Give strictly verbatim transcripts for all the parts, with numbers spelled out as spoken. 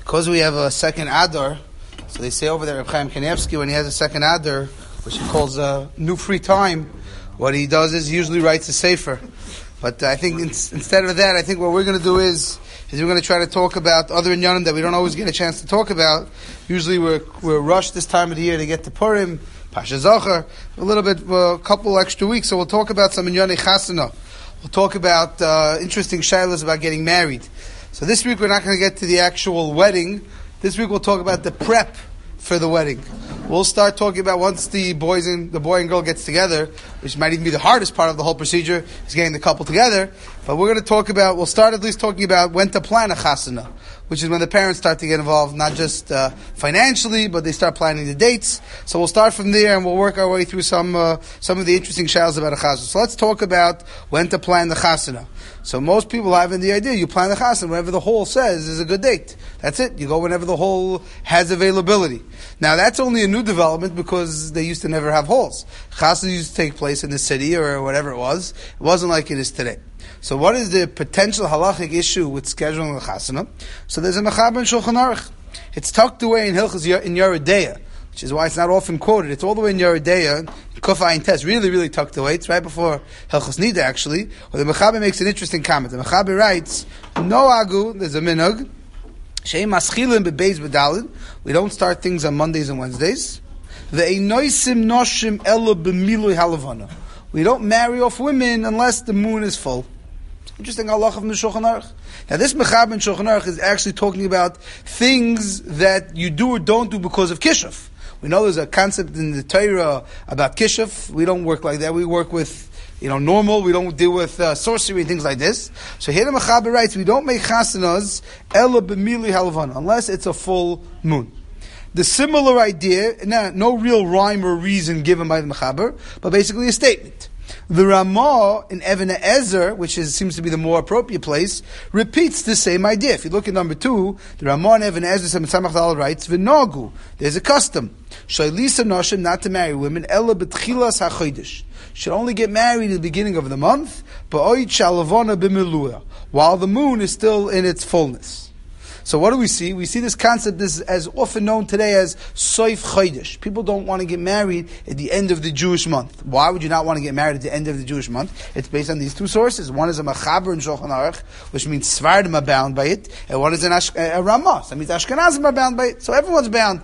because we have a second Adar, so they say over there, Reb Chaim Kanievsky, when he has a second Adar, which he calls a new free time, what he does is he usually writes a sefer. But I think in, instead of that, I think what we're going to do is, is we're going to try to talk about other inyanim that we don't always get a chance to talk about. Usually we're, we're rushed this time of the year to get to Purim, Pasha Zachar, a little bit, a couple extra weeks, so we'll talk about some inyanei chasana. We'll talk about uh, interesting shaylas about getting married. So this week we're not going to get to the actual wedding. This week we'll talk about the prep for the wedding. We'll start talking about once the boys and the boy and girl gets together, which might even be the hardest part of the whole procedure, is getting the couple together. But we're going to talk about, we'll start at least talking about when to plan a chasana, which is when the parents start to get involved, not just uh, financially, but they start planning the dates. So we'll start from there and we'll work our way through some uh, some of the interesting shaylas about a chasana. So let's talk about when to plan the chasana. So most people have in the idea, you plan the chasana whenever the hall says is a good date. That's it. You go whenever the hall has availability. Now that's only a new development because they used to never have halls. Chasana used to take place in the city or whatever it was. It wasn't like it is today. So what is the potential halachic issue with scheduling the chasana? So there's a mechaber in Shulchan Aruch. It's tucked away in Hilchos in Yoreh Deah, which is why it's not often quoted. It's all the way in Yoreh Deah, in Kuf Ayin Tes, really, really tucked away. It's right before Hilchos Nida, actually. Well, the mechaber makes an interesting comment. The mechaber writes, "No agu, there's a minhag, she'im maschilin bebeis bedalid. We don't start things on Mondays and Wednesdays. Ve'einoisim noshim ela b'milui halavana. We don't marry off women unless the moon is full." Interesting halacha from the Shulchan Aruch. Now this mechaber in Shulchan Aruch is actually talking about things that you do or don't do because of kishuf. We know there's a concept in the Torah about kishuf. We don't work like that. We work with, you know, normal. We don't deal with uh, sorcery and things like this. So here the mechaber writes, we don't make chasanas ela b'mili halavana unless it's a full moon. The similar idea, no, no real rhyme or reason given by the mechaber, but basically a statement. The Ramah in Even HaEzer, which is, seems to be the more appropriate place, repeats the same idea. If you look at number two, the Ramah in Even HaEzer, Seven Samach Dal writes, "V'nogu." There's a custom. Shaylisa noshim, not to marry women. Ella b'tchilas hachodesh. Should only get married at the beginning of the month. Ba'oid shalavona b'miluah, while the moon is still in its fullness. So what do we see? We see this concept is as often known today as Soif Chodesh. People don't want to get married at the end of the Jewish month. Why would you not want to get married at the end of the Jewish month? It's based on these two sources. One is a Mechaber in Shulchan Aruch, which means Svardim are bound by it, and one is an Ash- a Ramah, so that means Ashkenazim are bound by it. So everyone's bound.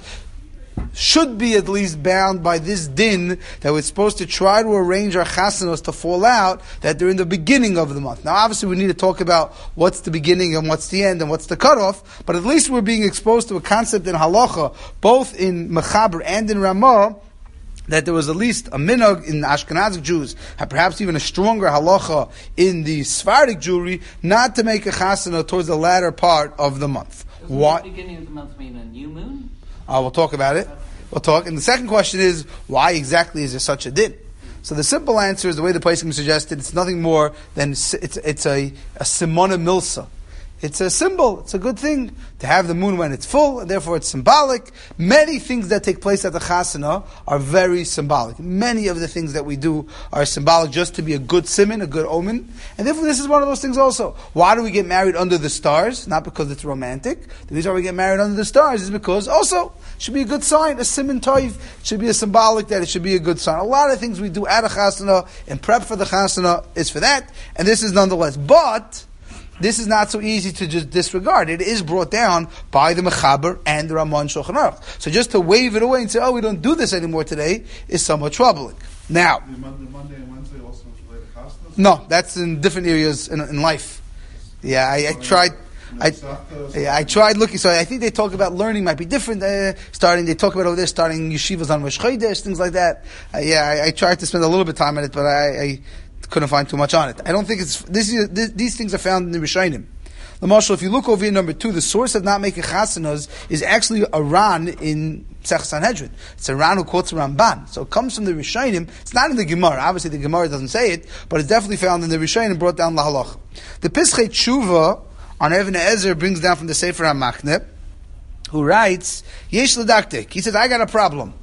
Should be at least bound by this din that we're supposed to try to arrange our chasanos to fall out that they're in the beginning of the month. Now obviously we need to talk about what's the beginning and what's the end and what's the cutoff, but at least we're being exposed to a concept in halacha, both in Mechaber and in Ramah, that there was at least a minhag in the Ashkenazic Jews, and perhaps even a stronger halacha in the Sephardic Jewry, not to make a chasana towards the latter part of the month. Doesn't What? the beginning of the month mean a new moon? Uh, we'll talk about it. We'll talk. And the second question is, why exactly is there such a din? So the simple answer is the way the Poskim suggested. It's nothing more than it's it's a a simona milsa. It's a symbol. It's a good thing to have the moon when it's full, and therefore it's symbolic. Many things that take place at the chasana are very symbolic. Many of the things that we do are symbolic just to be a good siman, a good omen. And therefore this is one of those things also. Why do we get married under the stars? Not because it's romantic. The reason why we get married under the stars is because also it should be a good sign. A siman toiv, it should be a symbolic that it should be a good sign. A lot of things we do at a chasana and prep for the chasana is for that, and this is nonetheless. But this is not so easy to just disregard. It is brought down by the Mechaber and the Ramah and Shulchan Aruch. So just to wave it away and say, oh, we don't do this anymore today, is somewhat troubling. Now, The Monday, Monday and Wednesday also related to chasnas? no, that's in different areas in, in life. Yeah, I, I tried... I, yeah, I tried looking, so I think they talk about learning might be different. Uh, starting, they talk about over there starting yeshivas on Rosh Chodesh, things like that. Uh, yeah, I, I tried to spend a little bit of time on it, but I, I couldn't find too much on it. I don't think it's this. Is, this these things are found in the Rishonim. The Mashal, if you look over here, number two, the source of not making chasanas is actually a Ran in Sech Sanhedrin. It's a Ran who quotes Ramban. So it comes from the Rishonim. It's not in the Gemara. Obviously, the Gemara doesn't say it, but it's definitely found in the Rishonim, brought down the Halach. The Pischei Tshuva on Even HaEzer brings down from the Sefer HaMachne, who writes, Yesh L'daktik. He says, I got a problem.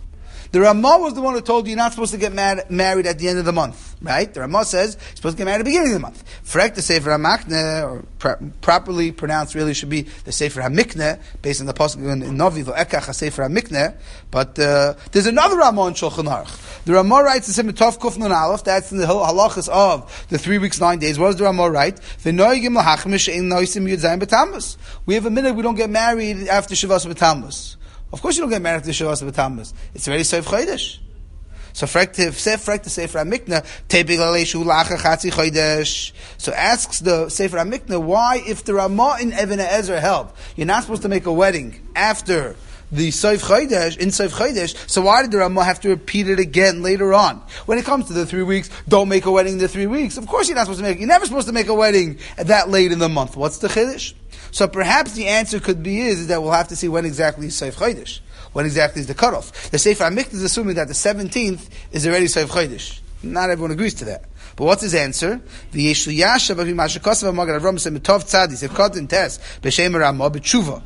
The Ramah was the one who told you you're not supposed to get mad, married at the end of the month, right? The Ramah says you're supposed to get married at the beginning of the month. Frek the Sefer HaMakneh, or pr- properly pronounced, really should be the Sefer HaMikneh, based on the pasuk in Novi, V'ekach HaSefer HaMikneh. But uh, there's another Ramah in Shulchan Aruch. The Ramah writes in Simon Tov Kuf Nun Aleph, that's in the halachas of the three weeks, nine days. What does the Ramah write? V'noigim l'hachmish ein noisim yud zayin b'tammuz. We have a minute we don't get married after Shavas b'tammuz. Of course you don't get married after Shavas b'tammuz. It's already Seif Chodesh. So frek to frek to Sefer HaMikneh tebig aleishu lacha chatzi chodesh. So asks the Sefer HaMikneh, why, if the Ramah in Even HaEzer held you're not supposed to make a wedding after the Seif Chodesh, in Seif Chodesh, so why did the Ramah have to repeat it again later on? When it comes to the three weeks, don't make a wedding in the three weeks. Of course you're not supposed to make, you're never supposed to make a wedding that late in the month. What's the Chiddush? So perhaps the answer could be is, is that we'll have to see when exactly is Seif Chodesh. When exactly is the cutoff? The Sefer HaMikneh is assuming that the seventeenth is already Seif Chodesh. Not everyone agrees to that. But what's his answer? The Yeshu Yasha b'vi mashakasav Magen Avram said mitov tzadi sev kotin tes b'shem Ramah b'tshuva.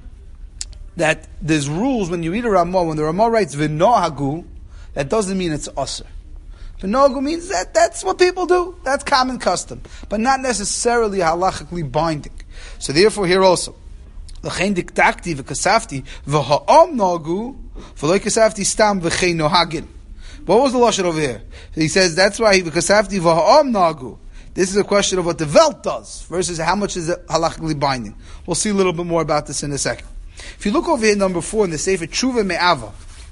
That there's rules when you read a Ramah, when the Ramah writes v'nohagu, that doesn't mean it's usher. V'nohagu means that that's what people do. That's common custom. But not necessarily halachically binding. So therefore here also, l'chein diktakti v'kasafti v'ha'om nohagu v'loi kasafti stam v'chein nohagin. What was the lashon over here? He says that's why v'kasafti v'ha'om nohagu. This is a question of what the Welt does versus how much is it halachically binding. We'll see a little bit more about this in a second. If you look over here, number four, in the Sefer Tshuva Me'ava,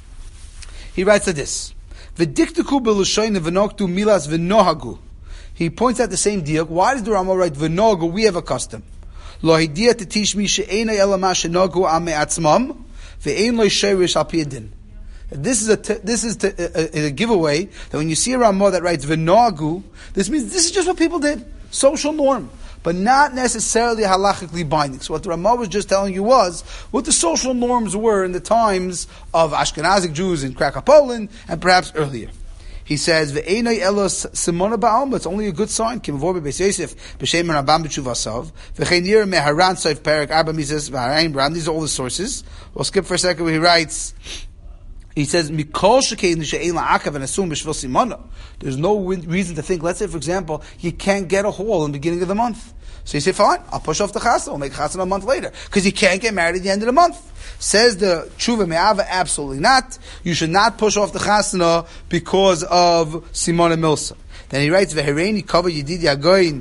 he writes like this: "V'diktaku b'lushoyin v'noktu milas v'nohagu." He points out the same deal. Why does the Ramah write v'nohagu? We have a custom. Lo hidia tetish mi she'ena elama shenogu am me'atzmam ve'ein lo sheirish al pi adin. This is a t- this is t- a, a, a giveaway that when you see a Ramah that writes v'nohagu, this means this is just what people did, social norm, but not necessarily halachically binding. So what the Ramah was just telling you was what the social norms were in the times of Ashkenazic Jews in Krakow, Poland, and perhaps earlier. He says, "Ve'enai elos simona ba'alma." It's only a good sign. Kimavor be'Beis Yosef b'shem Rambam b'Tshuvasav v'cheinir meharan soif perik arba mises v'harayin b'ram. These are all the sources. We'll skip for a second where he writes. He says, "Mikol shekein she'ein la'akav and asum b'shvil simona." There's no reason to think. Let's say, for example, you can't get a hall in the beginning of the month. So you say, fine, I'll push off the chasna, we'll make chasna a month later. Because you can't get married at the end of the month. Says the Tshuva Me'ava, absolutely not. You should not push off the chasna because of Simona Milsa. Then he writes, Ve'hereini kava yididi agoyin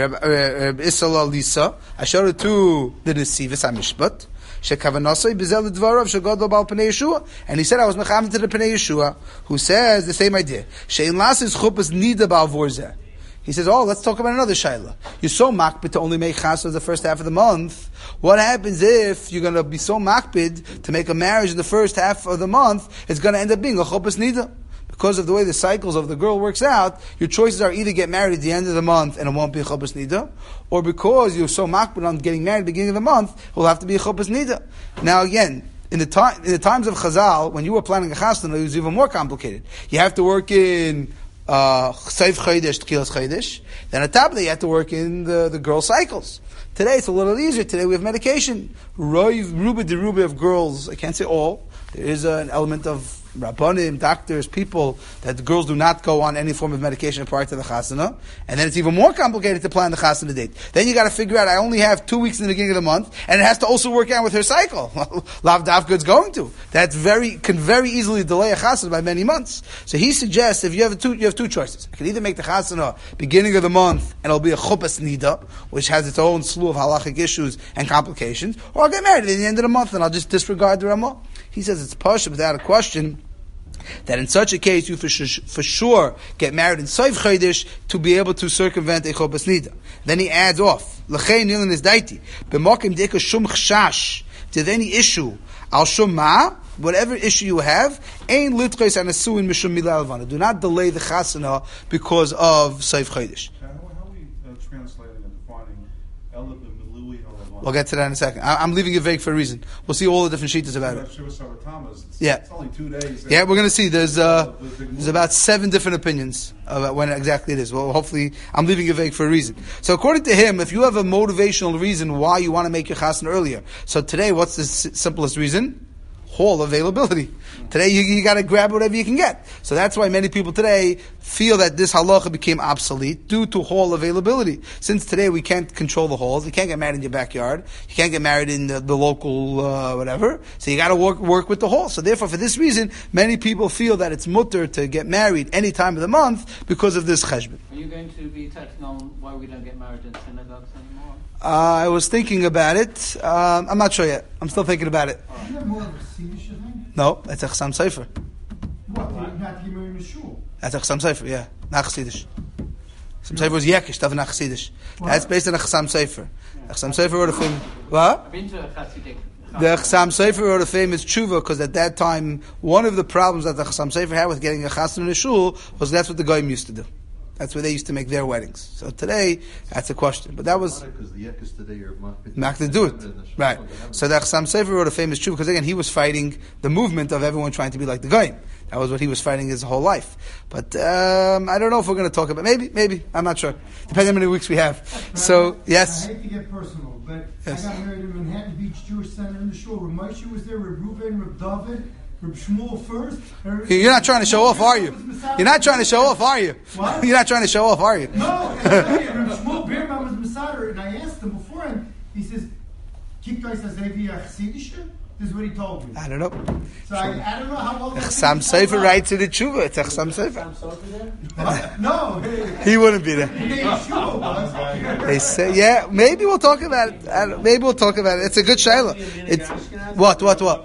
Reb Isala Lisa, Asher to the Nesivus HaMishpat, Shekavanasai Bizel Dvarav Shagadol Bal Pnei Yeshua. And he said, I was mecham to the Pnei Yeshua, who says the same idea. She'in lasis chupas nida bal vorzeh. He says, oh, let's talk about another shayla. You're so makbid to only make chasna the first half of the month. What happens if you're going to be so makbid to make a marriage in the first half of the month? It's going to end up being a chuppah nida. Because of the way the cycles of the girl works out, your choices are either get married at the end of the month and it won't be a chuppah nida, or because you're so makbid on getting married at the beginning of the month, it will have to be a chuppah nida. Now again, in the time, in the times of Chazal, when you were planning a chasna, it was even more complicated. You have to work in Uh, Seif Chodesh, Tchilas Chodesh. Then on top of that, you have to work in the, the girl cycles. Today, it's a little easier. Today, we have medication. Roiv, Ruba de Ruba of girls, I can't say all. There is uh, an element of Rabbanim, doctors, people, that the girls do not go on any form of medication prior to the chasana. And then it's even more complicated to plan the chasana date. Then you got to figure out, I only have two weeks in the beginning of the month, and it has to also work out with her cycle. Lav Davka's going to. That's very, can very easily delay a chasana by many months. So he suggests, if you have two, you have two choices. I can either make the chasana beginning of the month, and it'll be a chuppah nida, which has its own slew of halachic issues and complications, or I'll get married at the end of the month, and I'll just disregard the Ramah. He says it's pasha without a question that in such a case you for, sh- for sure get married in Seif Chodesh to be able to circumvent a chuppah nida. Then he adds off, l'chein nilin is daiti, b'mokim deka shum chshash, to any issue, al shum ma, whatever issue you have, ein litchos anasuin mishum mila alvana. Do not delay the chasana because of Seif Chodesh. How are we uh, translating and defining Elab and Milui Halavana? We'll get to that in a second. I- I'm leaving it vague for a reason. We'll see all the different sheetas about it. It's, Yeah. it's only two days. Yeah, we're going to see. There's uh, there's about seven different opinions about when exactly it is. Well, hopefully, I'm leaving it vague for a reason. So according to him, if you have a motivational reason why you want to make your chasna earlier, so today, what's the s- simplest reason? hall availability. Today you, you got to grab whatever you can get. So that's why many people today feel that this halacha became obsolete due to hall availability. Since today we can't control the halls, you can't get married in your backyard, you can't get married in the, the local uh, whatever. So you got to work work with the hall. So therefore, for this reason, many people feel that it's mutter to get married any time of the month because of this cheshbon. Are you going to be touching on why we don't get married in synagogues anymore? Uh, I was thinking about it. Um, I'm not sure yet. I'm still thinking about it. Isn't that more of a Chassidish thing? No, it's a Chassam Sofer. What? Not to get married in a shul? That's a Chassam Sofer, yeah. Not Chassidish. Chassam Sofer was Yekish, that's not Chassidish. That's based on a Chassam Sofer. A Chassam Sofer wrote a film. What? I've been to a Hasidic. The Chassam Sofer wrote a famous tshuva because at that time, one of the problems that the Chassam Sofer had with getting a chassan in a shul was that's what the goyim used to do. That's where they used to make their weddings. So today, that's a question. But that was because the yekas today are not to do it, right? So the Chassam Sofer wrote a famous tshuva because again he was fighting the movement of everyone trying to be like the goyim. That was what he was fighting his whole life. But um, I don't know if we're going to talk about maybe, maybe I'm not sure. Depending on how many weeks we have. So yes. I hate to get personal, but Yes. I got married in Manhattan Beach Jewish Center in the shul. Reb Moshe was there. Reb Reuven, Reb David, Reb Shmuel first. You're not trying to show off, are you? You're not trying to show off, are you? What? You're not trying to show off, are you? No, Reb Shmuel Bierman was Masada, and I asked him beforehand. He says, "Kikt euch as Evi Chassidische?" This is what he told me. I don't know. So I, I don't know how well. Chassam Sofer writes in the tshuva. It's a Chassam Sofer. What? No, hey, He wouldn't be there. hey, Yeshua was. They say, yeah, maybe we'll talk about it. I don't- Maybe we'll talk about it. It's a good shayla. It's what, what, what?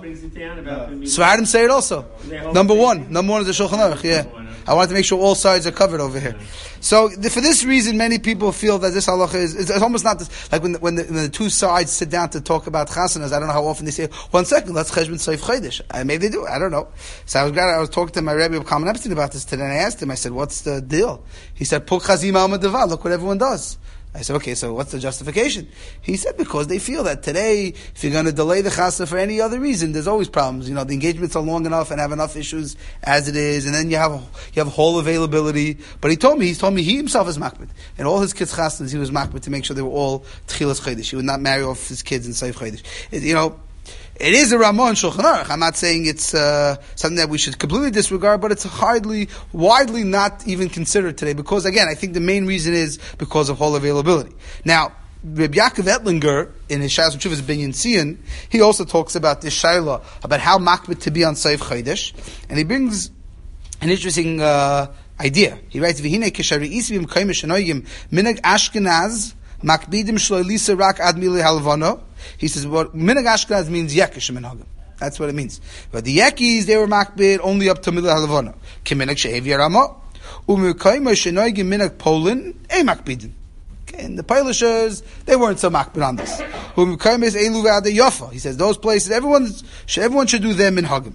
Svardim say it also. Number one, number one is the Shulchan Aruch. Yeah, I wanted to make sure all sides are covered over here. So th- for this reason, many people feel that this halacha is it's, it's almost not this, like when the, when, the, when the two sides sit down to talk about chasanas. I don't know how often they say, one second, let's cheshbon seif chodesh. Uh, maybe they do. I don't know. So I was glad I was talking to my Rebbe of Kalman Epstein about this today, and I asked him. I said, "What's the deal?" He said, "Puk chazim alma deva." Look what everyone does. I said, okay, so what's the justification? He said, because they feel that today, if you're going to delay the chasa for any other reason, there's always problems. You know, the engagements are long enough and have enough issues as it is, and then you have you have whole availability. But he told me, he's told me he himself is makbid. And all his kids' chasnas, he was makbid to make sure they were all tchilas chodesh. He would not marry off his kids in seif chodesh. It, you know, it is a Ramah and Shulchan Aruch. I'm not saying it's uh, something that we should completely disregard, but it's hardly, widely not even considered today. Because again, I think the main reason is because of whole availability. Now, Reb Yaakov Ettlinger, in his Shas Chuvas Binyan Tzion, he also talks about this shayla, about how makbid to be on Seif Chodesh, and he brings an interesting uh, idea. He writes, "V'hinei k'shari isvim kaimesh anoyim minag Ashkenaz makbidim shlo lisa rak ad milei halvano." He says, what minhag Ashkenaz means yekish minhagim. That's what it means. But the yekis, they were makbid only up to milei halvano. Kiminag she'ev yaramo. Umukayma shenoigim minhag Poland, e makbidim. Okay, and the Polishers, they weren't so makbid on this. Umukayma is elu v'ade yafa. He says, those places, everyone, everyone should do them minhagim.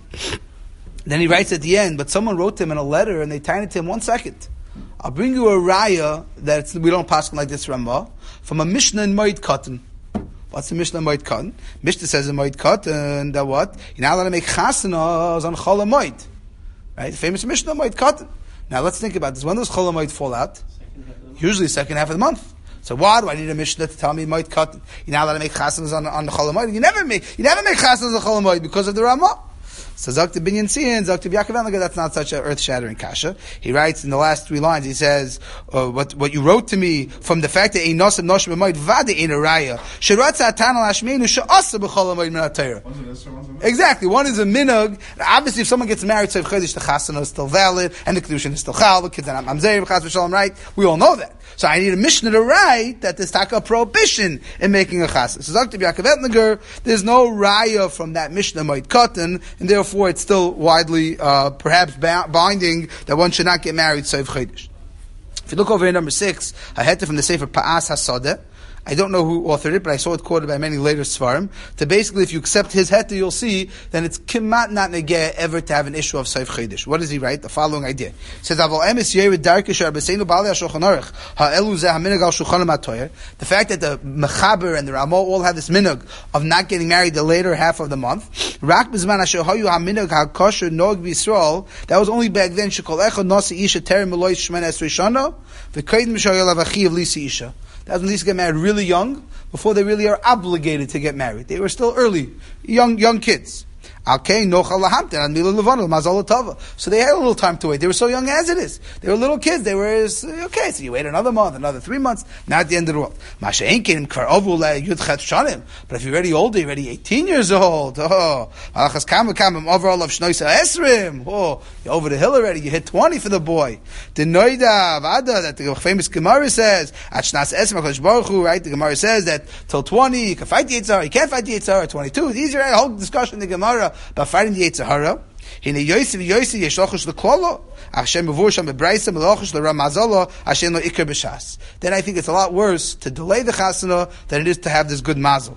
Then he writes at the end, but someone wrote to him in a letter, and they tied it to him, one second. I'll bring you a raya that it's, we don't pass like this Ramah, from a Mishnah in Moed Katan. What's the Mishnah in Moed Katan? Mishnah says in Moed Katan that what? You're not allowed to make chasanas on Chol HaMoed. Right? The famous Mishnah in Moed Katan. Now let's think about this. When does Chol HaMoed fall out? Usually second half of the month. So why do I need a Mishnah to tell me Moed Katan? You're not allowed to make chasanas on, on the Chol HaMoed. You never make, you never make chasanas on Chol HaMoed because of the Ramah. So Zakta Binyan Tzion, Zakta Yaakov Ettlinger, that's not such an earth-shattering kasha. He writes in the last three lines, he says, uh, what, what you wrote to me from the fact that Ein Nosim Noshim B'Moed Vade Ein Araya, Sheratza Atan Al Hashmeinu She'asa B'Chol HaMoed Min HaTorah. One's an Isser, one's an Isser. Exactly. One is a minhag. Obviously, if someone gets married, Seif Chodesh, the chasana is still valid, and the kedushin is still chal, the kids are not mamzer, b'chas v'shalom, right? We all know that. So I need a Mishnah to write that there's taka prohibition in making a chasana. So Zakta Yaakov Ettlinger, there's no raya from that Mishnah Moed Katan, and therefore it's still widely, uh, perhaps ba- binding that one should not get married Seif Chodesh. If you look over here, number six, I had to from the Sefer Pa'as HaSodeh. I don't know who authored it, but I saw it quoted by many later Svarim. To basically, if you accept his heter, you'll see, then it's kimat not negeh ever to have an issue of Seif Chodesh. What does he write? The following idea. He says, Avol emes yered darke shar b'seinu b'alei ha-Shulchan Aruch, ha'elu zeh ha-minhag al shulchan ha'toyer. The fact that the Mechaber and the Ramah all have this minhag of not getting married the later half of the month, rak b'zman asher hayu ha-minhag ha-kosher nog b'Yisrael, that was only back then, shekol echad nasi isha terem meloy shmena esrei shana, v'kaid m'shar yalav achiv lisi isha. That's when they used to get married really young, before they really are obligated to get married. They were still early, young young kids. Okay, nochal lahamten and mila levana mazal tava. So they had a little time to wait. They were so young as it is. They were little kids. They were okay. So you wait another month, another three months. Not the end of the world. Masha einkenim kvar ovu yudchet shanim. But if you're already older, you're already eighteen years old. Oh, malachas kama kama overall of shnoisa esrim. Oh, you're over the hill already. You hit twenty for the boy. The noida vada that the famous Gemara says at shnas esrim hakadosh baruch hu. Right, the Gemara says that till twenty you can fight the Yitzhar, you can't fight the Yitzhar. Twenty-two. These are a whole discussion in the Gemara about fighting the Yitzhara. Hine Yosef Yosef yeshlochush leklolo. Hashem mevusham bebraisa melochush leramazalo. Hashem lo ikar b'shas. Then I think it's a lot worse to delay the chasana than it is to have this good mazel.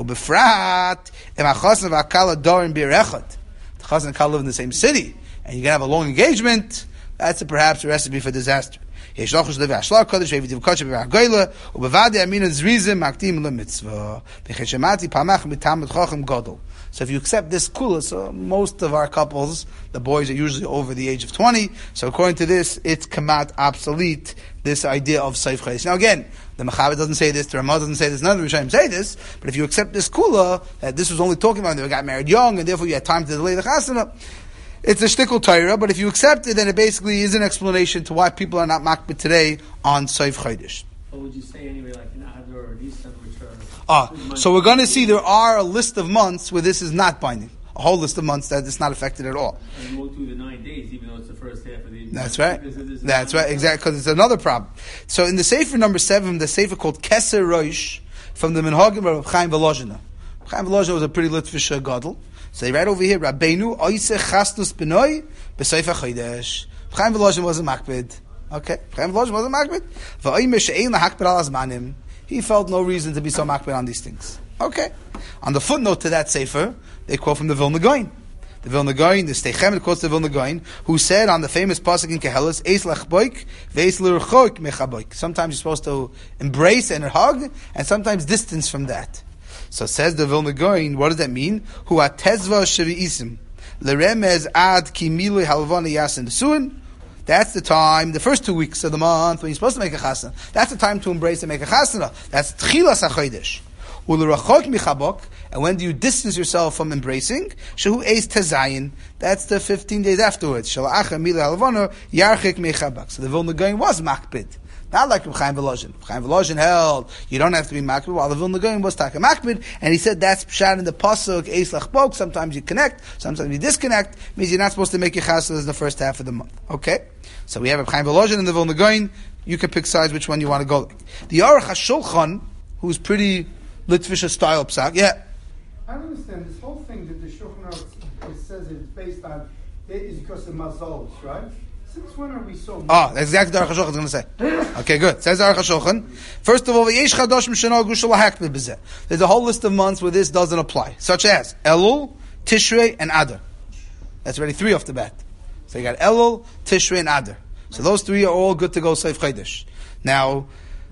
Ubefrat im achasana v'akala dorim birechot. The chasana and kala live in the same city, and you can have a long engagement. That's a, perhaps a recipe for disaster. Yeshlochush levashlar kodesh ve'vidiv kodesh b'v'agoyla ubevadi amina zrizim maktim lemitzvah v'cheshemati pamach mitam chochem gadol. So if you accept this kula, so most of our couples, the boys are usually over the age of twenty. So according to this, it's kamat obsolete, this idea of Seif Chodesh. Now again, the Mechaber doesn't say this, the Ramah doesn't say this, none of the Rishonim say this, but if you accept this kula, that this was only talking about when they got married young, and therefore you had time to delay the chasana, it's a shtickle Torah, but if you accept it, then it basically is an explanation to why people are not makbid today on Seif Chodesh. What would you say anyway, like in Adar or Nisan, which are... Ah, so we're going to see there are a list of months where this is not binding. A whole list of months that it's not affected at all. And we'll do the nine days, even though it's the first half of the... That's right. That's right, exactly, because it's another problem. So in the Sefer number seven, the Sefer called Keser Rosh, from the Minhagim of Chaim Volozhina. Chaim Volozhina was a pretty Litvish uh, gadol. So they write over here, Rabbeinu oise chasnus benoi b'Sefer Chodesh. Chaim Volozhina wasn't makbid. Okay, Chaim Volozhina wasn't makbid. V'oime she'ein lahakbid al azmanim. He felt no reason to be so makbid on these things. Okay. On the footnote to that Sefer, they quote from the Vilna Gaon. The Vilna Gaon, the Steichemet quotes the Vilna Gaon, who said on the famous pasuk in Kehelis, Eis lechboik, ve'eis l'rchoik mechaboik. Sometimes you're supposed to embrace and hug, and sometimes distance from that. So says the Vilna Gaon, what does that mean? Hu atezva shvi'isim, l'remez ad ki milui halvani yasin desuin. That's the time, the first two weeks of the month when you're supposed to make a chasana. That's the time to embrace and make a chasana. That's tchilas hachodesh. U'lerachok michabok. And when do you distance yourself from embracing? Shehu eis tezayin. That's the fifteen days afterwards. Shala'acha mila halvano yarchik mechabak. So the Vilna Gaon was makbid. Not like Chaim Volozhin. Chaim Volozhin held you don't have to be makbid, while the Vilna Gaon was taka makbid, and he said that's pshat in the pasuk eis lachbok. Sometimes you connect, sometimes you disconnect. Means you're not supposed to make your chasnas in the first half of the month. Okay, so we have Chaim Volozhin and the Vilna Gaon. You can pick sides which one you want to go. The Aruch HaShulchan, who's pretty Litvish style psak, yeah. I don't understand this whole thing that the Shulchan Aruch says it's based on it is because of mazols, right? Since when are we so? Oh, that's exactly what the Aruch HaShulchan is going to say. Okay, good. Says the Aruch HaShulchan. First of all, Yesh Chadoshim Shana Gushal Hakbid B'zeh. There's a whole list of months where this doesn't apply, such as Elul, Tishrei, and Adar. That's already three off the bat. So you got Elul, Tishrei, and Adar. So those three are all good to go Seif Chodesh. Now,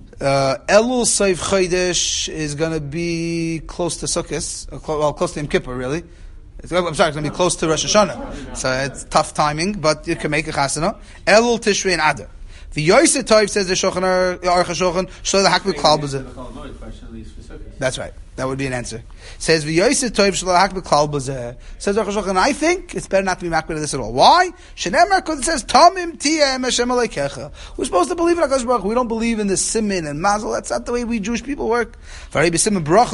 uh, Elul Seif Chodesh is going to be close to Sukkot, well, close to Yom Kippur, really. It's, I'm sorry, it's going to be close to Rosh Hashanah. So it's tough timing, but you can make a chasana. Elul, Tishrei, and Adar. The Yosef Toiv says the Shulchan Aruch HaShulchan, show the Hakbid Klal B'zeh. That's right. That would be an answer. Says the Yosef Toiv Shlo Hakbid Klal B'zeh. Says the Aruch HaShulchan, I think it's better not to be makbid of this at all. Why? Shenemar, because it says Tamim Tiyem Hashem Aleikecha. We're supposed to believe in HaKadosh Baruch Hu. We don't believe in the Simin and Mazel. That's not the way we Jewish people work. Even though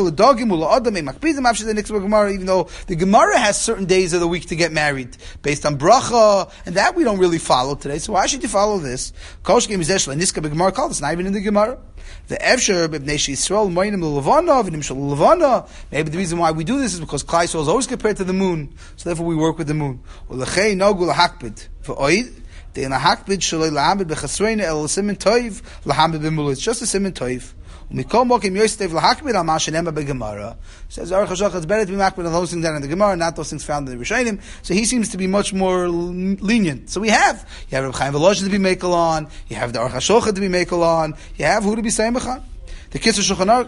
the Gemara has certain days of the week to get married based on bracha, and that we don't really follow today. So why should you follow this? It's not even in the Gemara. The Efsher b'bnei Yisrael moinim l'levana v'nimshal l'levana. Maybe the reason why we do this is because Klal Yisrael is always compared to the moon, so therefore we work with the moon. Ulechei nogu lahakbid v'oid dein lahakbid shaloi lahamid b'chasreina el simin toiv lahamid b'mulu. It's just a simin toiv. Umikol mokim yostev lahakbid al ma'ashenema b'gemara. Says Aruch HaShulchan, it's better to be makbid on those things down in the Gemara, not those things found in the Rishonim. So he seems to be much more lenient. So we have you have Reb Chaim Volozhin to be makel on, you have the Aruch HaShulchan to be makel on, you have who to be sayimach on. The Kitzur Shulchan Aruch.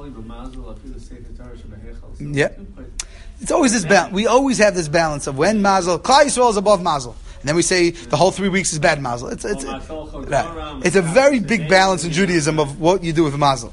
Yeah, it's always this balance. We always have this balance of when Mazel Klal Yisrael is above Mazel. And then we say the whole three weeks is bad mazel. It's, it's, it's, it's a very big balance in Judaism of what you do with mazel.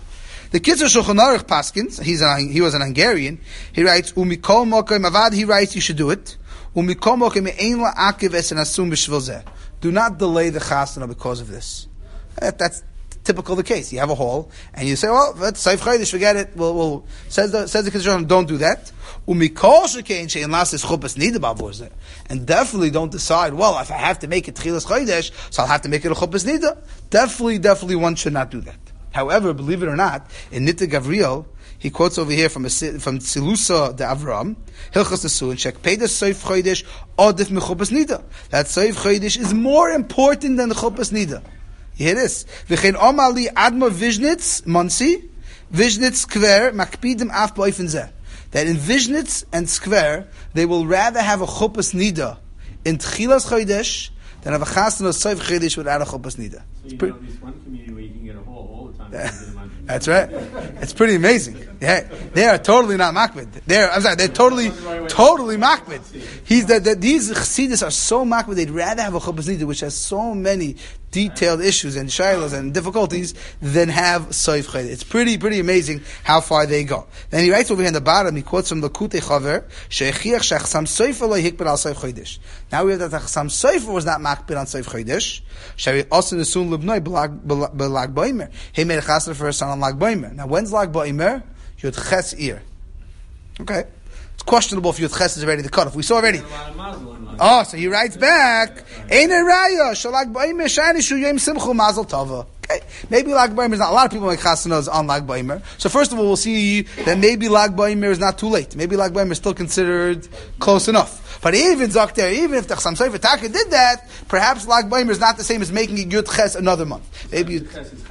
The Kitzur Shulchan Aruch Paskins, he's an, he was an Hungarian, he writes, Umikol Mokim Avad, he writes, you should do it. Umikol Mokim Ein La'akiv Es Asum B'Shvil Zeh. Do not delay the chasana because of this. That, that's typical of the case. You have a hall, and you say, well, that's Seif Chodesh, forget it. We'll, we'll, says the, says the Kitzur, don't do that. Umikol Shekein Shein Lasses Chuppas Nida Bavur Zeh. And definitely don't decide, well, if I have to make it Tchilas Chodesh, so I'll have to make it a Chuppas Nida. Definitely, definitely one should not do that. However, believe it or not, in Nitei Gavriel, he quotes over here from a, from Tzilusa de Avram, Hilchas Nesuin, Shek Peidas Seif Chodesh Odif Mechuppas Nida. That Seif Chodesh is more important than the Chuppas Nida. You hear this? V'chein Omali Adma Vishnitz Monsi, Vishnitz Skver Makpidim Af B'oifen Zeh. That in Vishnitz and Skver, they will rather have a Chuppas Nida in Tchilas Chodesh than have a Chasana Seif Chodesh without a Chuppas Nida. So you know at least one community where you can get a hall all the time. That's right. It's pretty amazing. Yeah, they are totally not makbid. They're, I'm sorry, they're totally, totally makbid. He's that the, these chassidus are so makbid. They'd rather have a chuppas nida, which has so many detailed issues and shilas and difficulties, than have soif chodesh. It's pretty, pretty amazing how far they go. Then he writes over here in the bottom. He quotes from the Kutei Chaver, shechiach shachsam soifer lo hikbid al soif chodesh. Now we have that the chasam soifer was not makbid on soif chodesh. Shari also nesun libnoi belag boimer. He made a chasna for his son on lag boimer. Now when's lag boimer? Yud Ches Ir. Okay. It's questionable if Yud Ches is already the cutoff. We saw already. Oh, so he writes back, Ein Raya, Shalag Baimer, Shani Shu Yom Simchu Mazel Tova. Okay. Maybe Lag Baimer is not, a lot of people make chasanas on Lag Baimer. So first of all, we'll see that maybe Lag Baimer is not too late. Maybe Lag Baimer is still considered close enough. But even Zakter, even if the Chassam Sofer Taka did that, perhaps Lag Baimer is not the same as making a Yud Ches another month. Maybe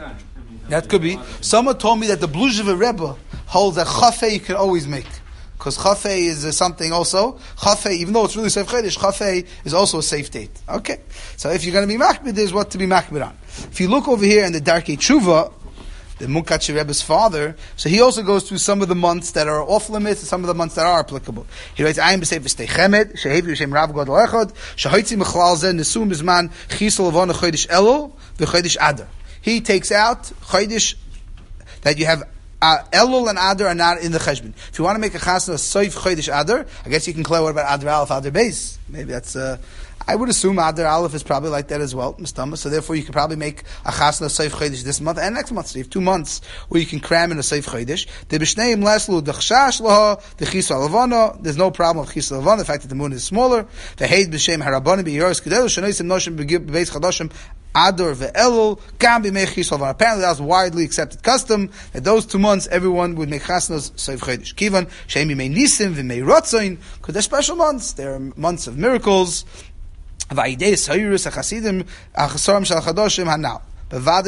that could be. Someone told me that the Bluzhever Rebbe holds that Chafei you can always make. Because Chafei is uh, something also. Chafei, even though it's really Seif Chodesh, Chafei is also a safe date. Okay? So if you're going to be makbid, there's what to be makbid on. If you look over here in the Darkei Tshuva, the Munkatchi Rebbe's father, so he also goes through some of the months that are off limits and some of the months that are applicable. He writes, Ayin b'seif v'stei chemed, shehevi v'shem rav godol echad, shehoitzi mechlal zeh nesum bizman chisol avon chodesh elul v'chodesh adar. He takes out chodesh that you have Uh, Elul and Adar are not in the cheshbon. If you want to make a chasna soif chodesh Adar, I guess you can clear what about Adar Aleph, Adar Beis. Maybe that's. Uh, I would assume Adar Aleph is probably like that as well, Mistama. So therefore, you could probably make a chasna soif chodesh this month and next month. So you have two months where you can cram in a soif chodesh. The b'shneim leslu dechshash laha the chisol alavana. There's no problem with chisol alavana. The fact that the moon is smaller. The heid b'shem harabanim b'yiros kedelu shenoisim noshim b'beis chadashim. Adar ve'elul gam b'mei chisol alavana. Apparently, that was widely accepted custom that those two months everyone would make chasnas soif chodesh. Kivan sheim yimei nisim v'mei rotzain, because they're special months. They're months of miracles. Va'idei sayrus achasidim achasorim shal chadoshim hanal. It's like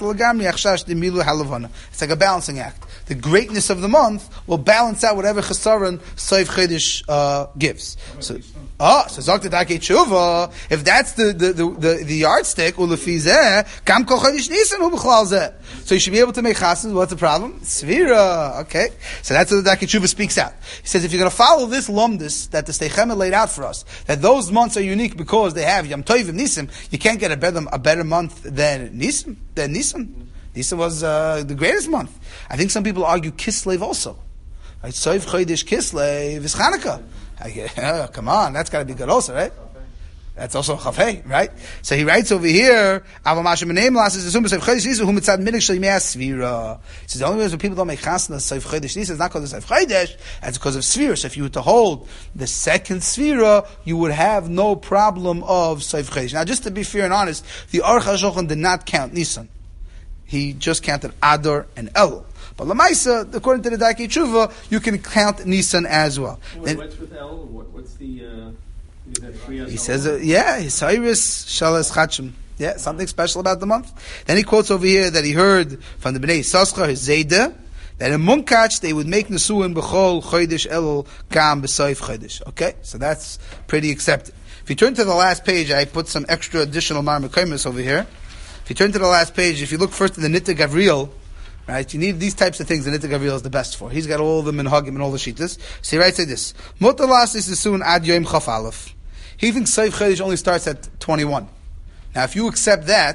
a balancing act. The greatness of the month will balance out whatever chesaron Soif Chodesh uh, gives. So, oh, so Zok Darkei Tshuva. If that's the the the, the, the yardstick, ulefizeh kam kol Chodesh Nisan hu b'chlal zeh. So you should be able to make chasnas. What's the problem? Svira. Okay, so that's what the Darkei Tshuva speaks out. He says if you're going to follow this lumdus that the Steichemet laid out for us, that those months are unique because they have Yom Tovim Nisim, you can't get a better a better month than Nisim. Then Nisan. Nisan was uh, the greatest month. I think some people argue Kislev also. Right? Soif Chodesh Kislev is Chanukah. Uh, come on, that's got to be good also, right? That's also Chafei, right? So he writes over here, Aval Mashem Meneim Las is assumed Soif Chodesh Nisan who mitzad minig shel yimei Svira. He says the only reason people don't make chasna Soif Chodesh Nisan is not because of Soif Chodesh, it's because of Svira. So if you were to hold the second Svira, you would have no problem of Soif Chodesh. Now, just to be fair and honest, the Aruch HaShulchan did not count Nisan. He just counted Adar and Elul. But Lamaisa, according to the Darkei Tshuva, you can count Nisan as well. Wait, what's with Elul? What, what's the... Uh He says, uh, yeah, Hisairis Shalas Chachim. Yeah, something special about the month. Then he quotes over here that he heard from the Bnei Yissaschar, his Zayda, that in Munkach they would make Nesuin B'chol Chodesh Elul Kam B'Soif Chodesh. Okay, so that's pretty accepted. If you turn to the last page, I put some extra additional Marmukaimus over here. If you turn to the last page, if you look first in the Nitei Gavriel, right, you need these types of things the Nitei Gavriel is the best for. He's got all the minhagim and all the shittas. So he writes like this, Motalas is Nesuin Ad Yom Chaf Aleph. He thinks Soif Chodesh only starts at twenty-one. Now, if you accept that,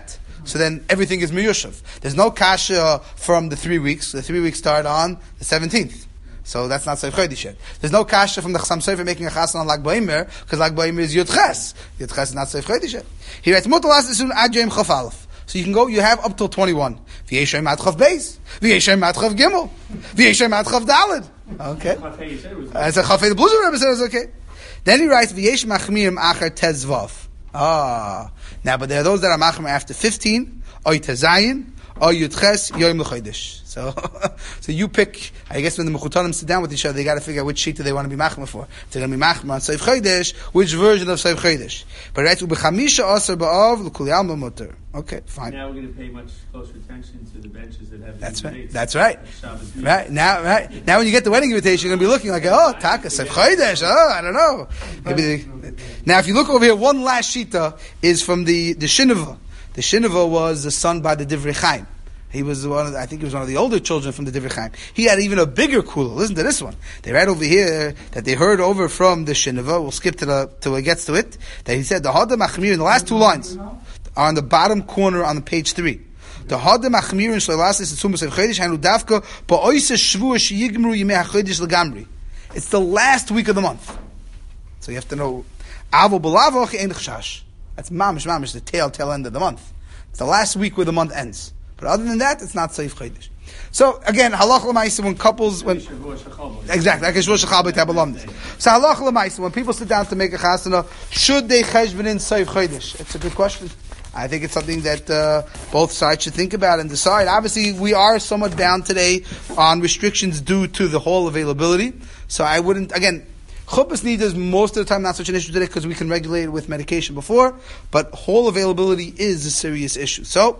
So then everything is miyushav. There's no kasha from the three weeks. The three weeks start on the seventeenth. So that's not Seif Chodesh yet. There's no kasha from the Chassam Sofer making a chassan on Lag BaOmer, because Lag BaOmer is Yud Ches. Yud Ches is not Seif Chodesh yet. He writes, Mutal Asisun Ad Yom Chaf Aleph. So you can go, you have up till twenty-one. V'yeshem Ad Chaf Beis. V'yeshem Ad Chaf Gimel. V'yeshem Ad Chaf Daled. Okay. As a Chafei, the Bluzer Rebbe says, okay. Then he writes, V'yesh Machmirim Achar Tezvav. Ah. Now, but there are those that are Machmir after fifteen, Oy Tezayin, Oy Yud Ches, Yom L'Chodesh. So, so you pick. I guess when the Mechutanim sit down with each other, they got to figure out which sheet do they want to be machma for. If they're going to be machma on Seif Chodesh, which version of Seif Chodesh? But right, ubechamisha aser ba'av l'kul yalma muter. Okay, fine. Now we're going to pay much closer attention to the benches that have. That's right. Dates. That's right. Shabbos Right now, right now, when you get the wedding invitation, you're going to be looking like, oh, taka Seif Chodesh. Oh, I don't know. Maybe the, now, if you look over here, one last shita is from the the Shinova. The Shinova was the son by the Divrei Chaim. He was one of the, I think he was one of the older children from the Divrei Chaim. He had even a bigger kula. Listen to this one. They write over here that they heard over from the Shinova. We'll skip to the till it gets to it. That he said the Hadam Achmir in the last two lines are on the bottom corner on the page three. The Hadam Achmir in Shleilasis and Sumas of Chodesh Hanu Davka Ba'oisa Shvua Sheyigmru Yimei HaChodesh Legamri. It's the last week of the month, so you have to know. Avo B'Lavoch Ein Chashash. That's mamish mamish the tail tail end of the month. It's the last week where the month ends. But other than that, it's not Seif Chodesh. So again, halach l'maisa when couples when exactly like Shavuot Shechal B'Tab Alamdis. So halach l'maisa when people sit down to make a chasana, should they cheshbon in Seif Chodesh? It's a good question. I think it's something that uh, both sides should think about and decide. Obviously, we are somewhat bound today on restrictions due to the hall availability. So I wouldn't again. Chuppahs need is most of the time not such an issue today because we can regulate it with medication before, but hall availability is a serious issue. So.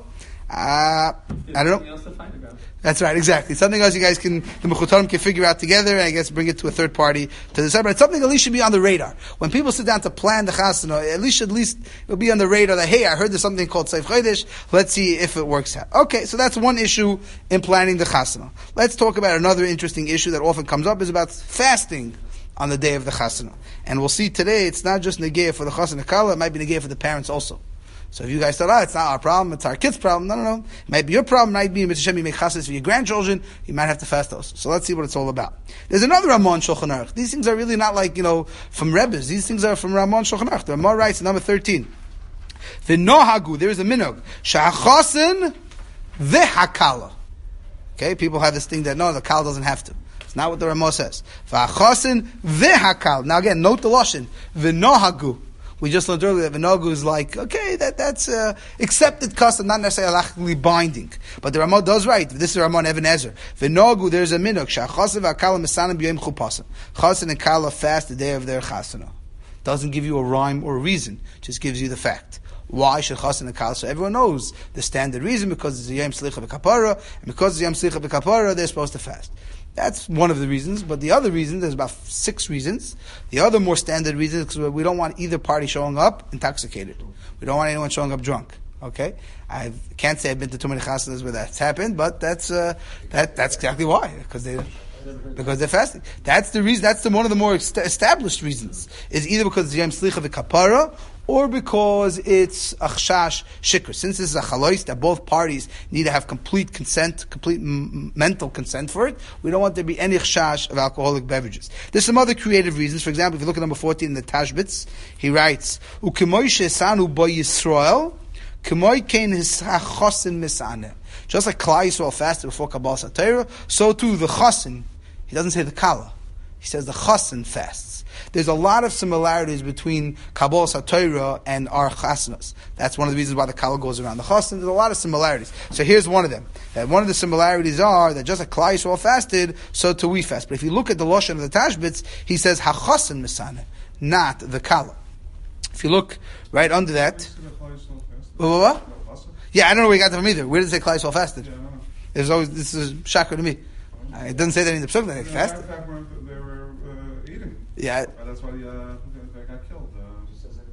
Uh, I don't know. Else to find about. That's right, exactly. Something else you guys can, the Mechutanim can figure out together, and I guess bring it to a third party to decide. But it's something at least should be on the radar. When people sit down to plan the chasana, at least at least it'll be on the radar that, hey, I heard there's something called Seif Chodesh, let's see if it works out. Okay, so that's one issue in planning the chasana. Let's talk about another interesting issue that often comes up, is about fasting on the day of the chasana. And we'll see today, it's not just negeh for the chasana kala, it might be negeh for the parents also. So if you guys thought, oh, it's not our problem, it's our kids' problem, no, no, no. It might be your problem, it might be, Mitzvah Shem, you make chasnas for your grandchildren, you might have to fast those. So let's see what it's all about. There's another Ramon Shulchan Aruch. These things are really not like, you know, from Rebbes. These things are from Ramon Shulchan Aruch. The Ramon writes in number thirteen. V'nohagu, there is a minog. Sha'achosin v'hakala. Okay, people have this thing that, no, the kal doesn't have to. It's not what the Ramon says. V'achosin v'hakal. Now again, note the lashon. V'nohagu. We just learned earlier that V'nogu is like, okay, that, that's uh, accepted custom, not necessarily halachically binding. But the Ramon does right. This is Ramon Even Ezer. V'nogu, there's a minuk. Sha'chasen v'akala misanim b'yom chupasim. Chasen and kala fast the day of their chasana. Doesn't give you a rhyme or a reason. Just gives you the fact. Why should chasen and kala? So everyone knows the standard reason, because it's a yom slicha v'kapara, and because it's yom slicha v'kapara, they're supposed to fast. That's one of the reasons, but the other reason, there's about six reasons. The other more standard reason is because we don't want either party showing up intoxicated. We don't want anyone showing up drunk. Okay, I can't say I've been to too many chasanas where that's happened, but that's uh, that that's exactly why, because they because they're fasting. That's the reason. That's the one of the more est- established reasons. Is either because it's yom slicha v'kapara, or because it's achshash shikr. Since this is a chalois that both parties need to have complete consent, complete m- mental consent for it, we don't want there to be any achshash of alcoholic beverages. There's some other creative reasons. For example, if you look at number fourteen in the Tashbitz, he writes, "Ukemoy she'esanu bo Yisrael, kemoy kein hischachosin misaneh." Just like Klal Yisrael fasted before Kabbalah Satira, so too the chosin. He doesn't say the kala. He says the chosin fasts. There's a lot of similarities between Kabbalah Satira and our chasanas. That's one of the reasons why the kala goes around the chosin. There's a lot of similarities. So here's one of them. That one of the similarities are that just like Klal Yisrael fasted, so too we fast. But if you look at the lashon of the Tashbitz, he says ha-chosin misaneh, not the kala. If you look right under that, what? Yeah, I don't know where you got that from either. Where did it say Klal Yisrael fasted? There's always this is shocker to me. It doesn't say that in the Pesach that they fasted. In fact, they were uh, eating. Yeah. That's why uh, they got killed. Uh,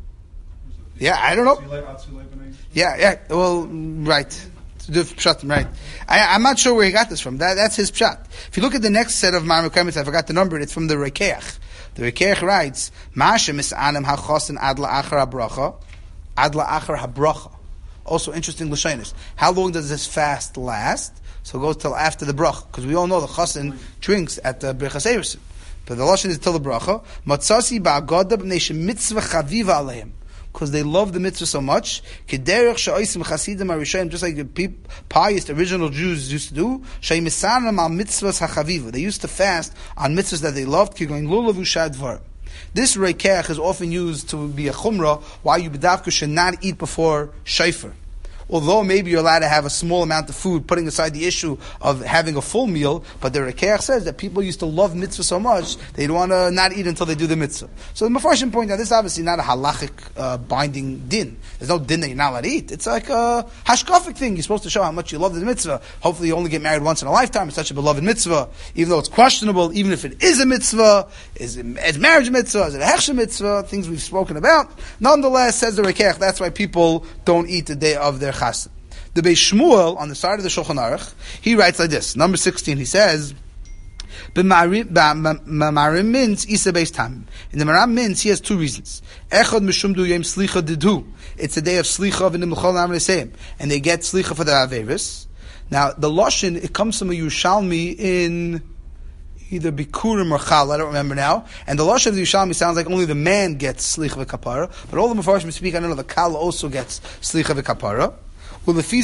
yeah, I don't know. Yeah, yeah. Well, right. Pshat, right. I, I'm not sure where he got this from. That, that's his pshat. If you look at the next set of Ma'amar Kaimitz, I forgot the number. It's from the Rekeach. The Rekeach writes, "Ma'ashem is anem hachosin adla achar habracha, adla achar habracha." Also interesting l'shainis. How long does this fast last? So it goes till after the bracha, because we all know the chassan drinks at the Birchas Eirusin. But the lashon is till the bracha. Matzasi ba'agada b'nei shemitzvah chaviva aleim, because they love the mitzvah so much. Kederech she'oisim chasidim harishayim, just like the peop, pious original Jews used to do. She'imisanam al mitzvahs hachaviva. They used to fast on mitzvahs that they loved. Kigoin lulav u'shad dvar. This reikeach is often used to be a chumrah why you b'davka should not eat before shofar. Although maybe you're allowed to have a small amount of food, putting aside the issue of having a full meal, but the Rekeach says that people used to love mitzvah so much, they'd want to not eat until they do the mitzvah. So the Mefarshim point out, this is obviously not a halachic uh, binding din. There's no din that you're not allowed to eat. It's like a hashkafic thing. You're supposed to show how much you love the mitzvah. Hopefully you only get married once in a lifetime. It's such a beloved mitzvah. Even though it's questionable, even if it is a mitzvah, is it a marriage mitzvah, is it a hechsher mitzvah, things we've spoken about. Nonetheless, says the Rekeach, that's why people don't eat the day of their chassan. The Beis Shmuel, on the side of the Shulchan Aruch, he writes like this. Number sixteen, he says, B'marim mins isa beis tamim. In the Maram mins, he has two reasons. Echad mishum du yom slicha didu. It's a day of slicha v'nim l'chol am l'seim. And they get slicha for the Averis. Now, the Lashon, it comes from a Yerushalmi in either Bikurim or Chal, I don't remember now. And the Lashon of the Yerushalmi sounds like only the man gets slicha v'kapara. But all the Mefarshim speak, I don't know, the Kal also gets slicha v'kapara. So one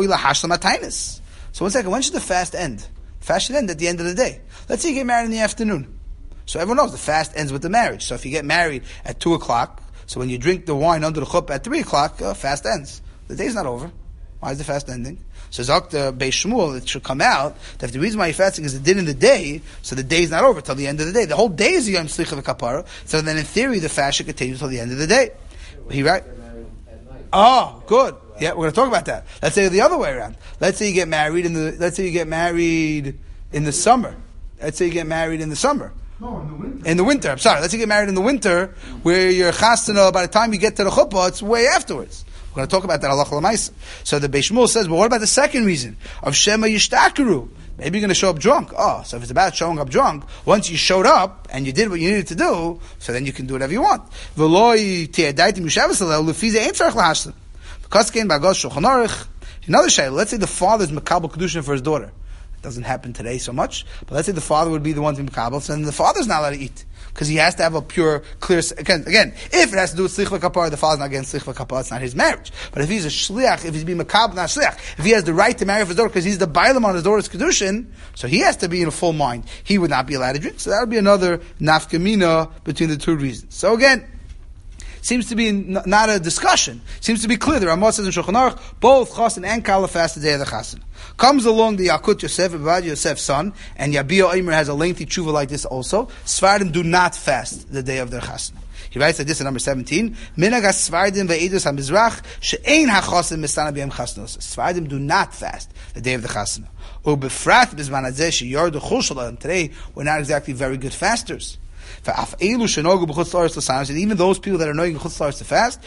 second, when should the fast end? The fast should end at the end of the day. Let's say you get married in the afternoon. So everyone knows the fast ends with the marriage. So if you get married at two o'clock, so when you drink the wine under the chuppah at three o'clock, uh, fast ends. The day's not over. Why is the fast ending? So Zok the Beis Shmuel, it should come out that if the reason why you're fasting is the din in the day, so the day's not over till the end of the day. The whole day is Yom Slicha v'Kapara, so then in theory the fast should continue till the end of the day. He right? Oh, good. Yeah, we're going to talk about that. Let's say the other way around. Let's say you get married in the. Let's say you get married in the summer. Let's say you get married in the summer. No, in the winter. In the winter. I'm sorry. Let's say you get married in the winter, where your chasana, by the time you get to the chuppah, it's way afterwards. We're going to talk about that halacha l'maisa. So the Beis Shmuel says, but what about the second reason of shema yishtakaru? Maybe you're going to show up drunk. Oh, so if it's about showing up drunk, once you showed up and you did what you needed to do, so then you can do whatever you want. Another shay, let's say the father's makabel kedushin for his daughter. It doesn't happen today so much, but let's say the father would be the one to be makabel, so then the father's not allowed to eat because he has to have a pure, clear. Again, again, if it has to do with slicha kapara, the father's not getting slicha kapara. It's not his marriage. But if he's a shliach, if he's being makabel, not shliach, if he has the right to marry for his daughter because he's the bailam on his daughter's kedushin, so he has to be in a full mind. He would not be allowed to drink. So that would be another nafkamina between the two reasons. So again, seems to be n- not a discussion. Seems to be clear. The Ramah says in Shulchan Aruch, both Chassan and Kala fast the day of the Chassan. Comes along the Yakut Yosef, Bavad Yosef's son, and Yabia Omer has a lengthy tshuva like this also. Sfardim do not fast the day of their Chassan. He writes like this in number seventeen, Minag ha-Sfardim ve'edus ha-Mizrach, she'ein ha-Chassan mistana b'yem chasnos. Sfardim do not fast the day of the Chassan. U'befrat b'zman hazeh she'yordu chul shalom. Today, we're not exactly very good fasters. Even those people that are knowing chutz to fast,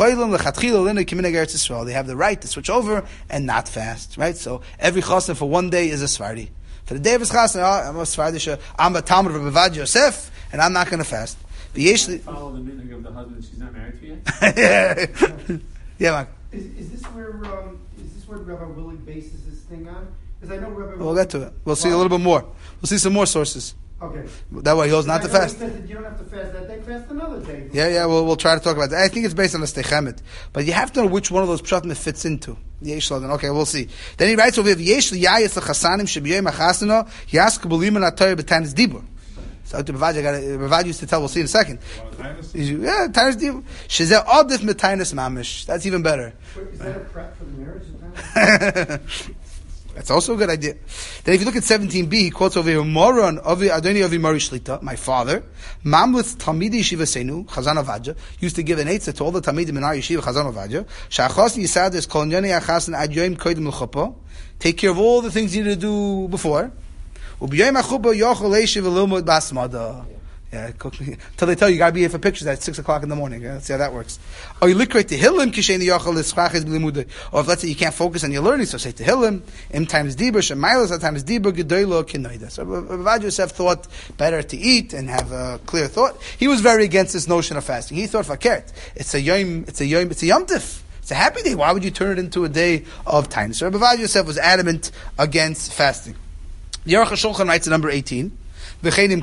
they have the right to switch over and not fast. Right? So every chassan for one day is a Sfardi. For the day of his chassan, I'm a Sfardi, I'm a Talmud of Bavad Yosef, and I'm not going to fast. Follow the minhag of the husband she's not married to yet? Yeah, man. Is, is this where um, is this where Rabbi Willie bases this thing on? Because I know Rabbi. We'll get to it. We'll see a little bit more. We'll see some more sources. Okay. That way he goes not to fast. He said you don't have to fast that day, fast another day. Yeah, yeah, we'll, we'll try to talk about that. I think it's based on the Steichemet. But you have to know which one of those pshatim it fits into. Okay, we'll see. Then he writes over here, Yesh liyayis l'chasanim shebiyem ha'chasana yask b'lim l'atayr b'tanis dibur. So Bavad used to tell, we'll see in a second. Yeah, tanis dibur. Shezeh odif m'tanis mamish. That's even better. Is that a prep for the marriage? That's also a good idea. Then if you look at seventeen b, he quotes over here, Moron Avi Adoni Avi Mari Shlita, my father, Mamlith Talmidi Yeshiva Seinu, Chazan Avadja, used to give an eitzah to all the Talmidim in our yeshiva, Chazan Avadja, Shachos Yisad is Kol Nyani Achasan Ad Yoim Koidim L'Chuppah, take care of all the things you need to do before, U'B'Yoim HaChuppah Yochel Leishiv L'Ilmud Basmada. Yeah, until they tell you, you gotta be here for pictures at six o'clock in the morning. Yeah, let's see how that works. Or you liquid Tehillim, Kishen Yochel L'Schachis B'Limudah. Or if let's say you can't focus on your learning, so say Tehillim, Im times Dibur, Shemailas, times Dibur, Gedoylo, Kinoida. So Bavad Yosef thought better to eat and have a clear thought. He was very against this notion of fasting. He thought, Fakert, it's a yom, it's a yom, it's a yom tif. It's a happy day. Why would you turn it into a day of tainus? So Rabbi Ovadia Yosef was adamant against fasting. The Aruch HaShulchan writes at number eighteen, if the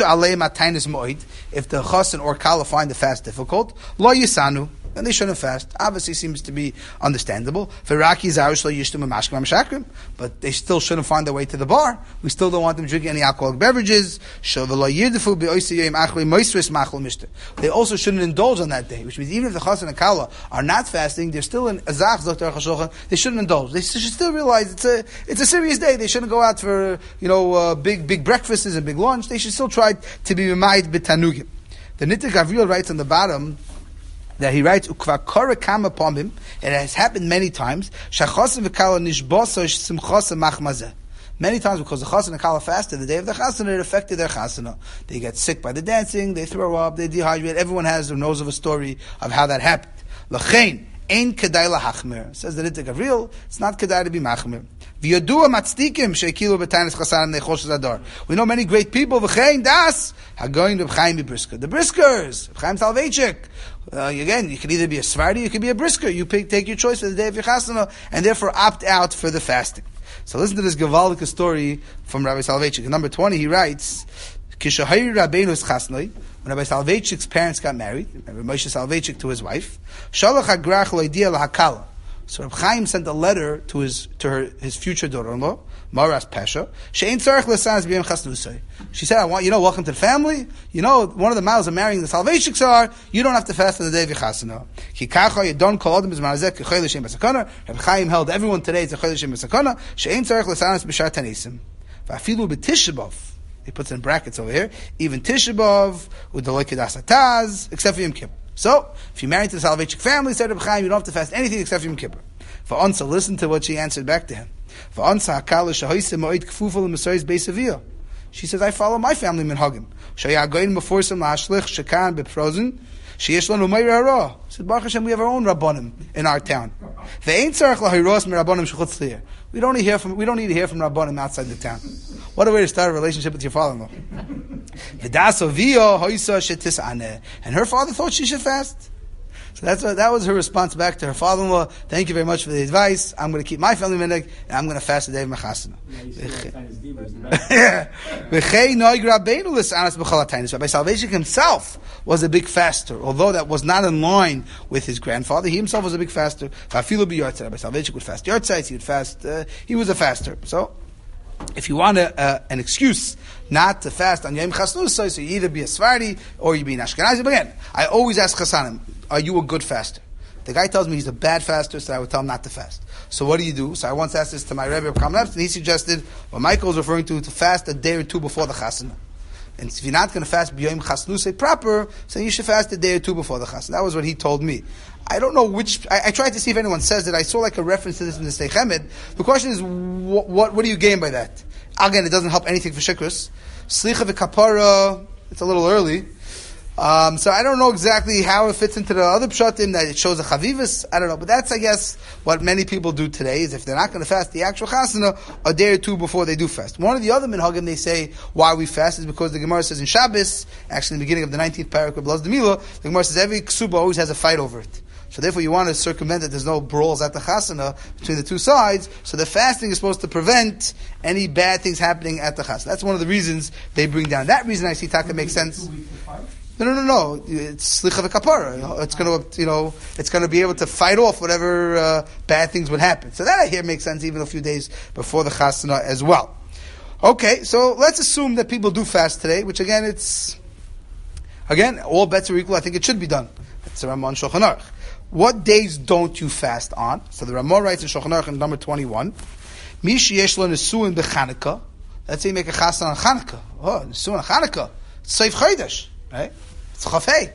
chassan or kala find the fast difficult, lo yisanu, and they shouldn't fast. Obviously seems to be understandable. But they still shouldn't find their way to the bar. We still don't want them drinking any alcoholic beverages. They also shouldn't indulge on that day, which means even if the chassan and kala are not fasting, they're still in azach, they shouldn't indulge. They should still realize it's a it's a serious day. They shouldn't go out for you know uh, big big breakfasts and big lunch. They should still try to be b'mayit b'tanugim. The Nitei Gavriel writes on the bottom that he writes, Ukva kora kama pomim, it has happened many times, shachosim v'kala nishbososh simchosa machmazeh. Many times because the chassan and kala fasted the day of the chasana, it affected their chasana. They get sick by the dancing, they throw up, they dehydrate. Everyone has or knows of a story of how that happened. L'chein, ein kedai lahachmir. Says the Nitei Gavriel, it's not kedai to be machmir. V'yodua matzdikim shekilu b'tainis chasanim nechoshes adar. We know many great people, v'chein das, hagoyin Reb Chaim Brisker. The Briskers, Reb Chaim Soloveitchik. Uh, again, you can either be a Svardi, you can be a Brisker. You pick, take your choice for the day of your chasana, and therefore opt out for the fasting. So listen to this Gavaldik story from Rabbi Soloveitchik. In number twenty, he writes, Kishahayri Rabbeinu's chasnoi, when Rabbi Soloveitchik's parents got married, Rabbi Moshe Soloveitchik to his wife, Shalach hagrach loidia lahakala. So Reb Chaim sent a letter to his to her his future daughter-in-law, Maras Pesha. She'ein tzarich l'sanas b'yom chasnusay. She said, "I want you know, welcome to the family. You know, one of the miles of marrying the Soloveitchiks are you don't have to fast on the day of your chasana. Ki kacha yedon kol adam b'zman hazeh k'choy l'shem b'sakana." Reb Chaim held everyone today is a choy l'shem b'sakana. She'ein tzarich l'sanas b'shar tanisim. Va'afilu b'tisha b'av. He puts in brackets over here. Even Tisha B'av u'daloi kedas hataz, except for Yom Kippur. So, if you're married to the Soloveitchik family, said Reb Chaim, you don't have to fast anything except for Yom Kippur. For Ansa, listen to what she answered back to him. For Ansa, Hakala shahoyse moed kfufel l'mesoyz beisaviyah. She says, I follow my family minhagim. Shayagoyin meforsim la'ashlich shekan b'prozen. Sheyesh lanu meir hara. Said Baruch Hashem, we have our own rabbanim in our town. Ve'ein tzarich lahiros mirabbanim shechutz li'er. We don't need to hear from. We don't need to hear from rabbanim outside the town. What a way to start a relationship with your father-in-law. And her father thought she should fast. So that's what, that was her response back to her father-in-law. Thank you very much for the advice. I'm going to keep my family minhag, and I'm going to fast the day of my chasana. Rabbi Soloveitchik himself was a big faster, although that was not in line with his grandfather. He himself was a big faster. Rabbi Soloveitchik would fast yartzites. He would fast. Uh, he was a faster. So, if you want a, uh, an excuse not to fast on Yom Chasnusay, so you either be a Svardi or you be an Ashkenazi. But again, I always ask Chassanim, are you a good faster? The guy tells me he's a bad faster, so I would tell him not to fast. So what do you do? So I once asked this to my Rebbe of Kamlebs, and he suggested what Michael was referring to, to fast a day or two before the Chasana. And if you're not going to fast B'yom Chasnusay proper, so you should fast a day or two before the Chasana. That was what he told me. I don't know which. I, I tried to see if anyone says it. I saw like a reference to this in the Seich Hemed. The question is, what, what, what do you gain by that? Again, it doesn't help anything for Shikrus. Slicha v'kapara, it's a little early. Um, so I don't know exactly how it fits into the other pshatim that it shows a chavivus. I don't know, but that's I guess what many people do today is if they're not going to fast the actual chasana a day or two before they do fast. One of the other minhagim they say why we fast is because the Gemara says in Shabbos, actually in the beginning of the nineteenth parak of Blaz Demila, the Gemara says every ksuba always has a fight over it. So therefore you want to circumvent that there's no brawls at the chasana between the two sides. So the fasting is supposed to prevent any bad things happening at the chasana. That's one of the reasons they bring down. That reason I see Taka makes sense. No, no, no, no. It's slicha v'kapara. It's going to, you know, it's going to be able to fight off whatever uh, bad things would happen. So that I hear makes sense even a few days before the chasana as well. Okay, so let's assume that people do fast today, which again, it's again all bets are equal. I think it should be done. That's the Ramah in Shulchan Aruch. What days don't you fast on? So the Ramah writes in Shulchan Aruch in number twenty-one, Mi sheyesh lo nesuin b'Chanukah. Let's say you make a chasana on Chanukah. Oh, nesuin on Chanukah. It's Seif Chodesh, right? It's Chafei.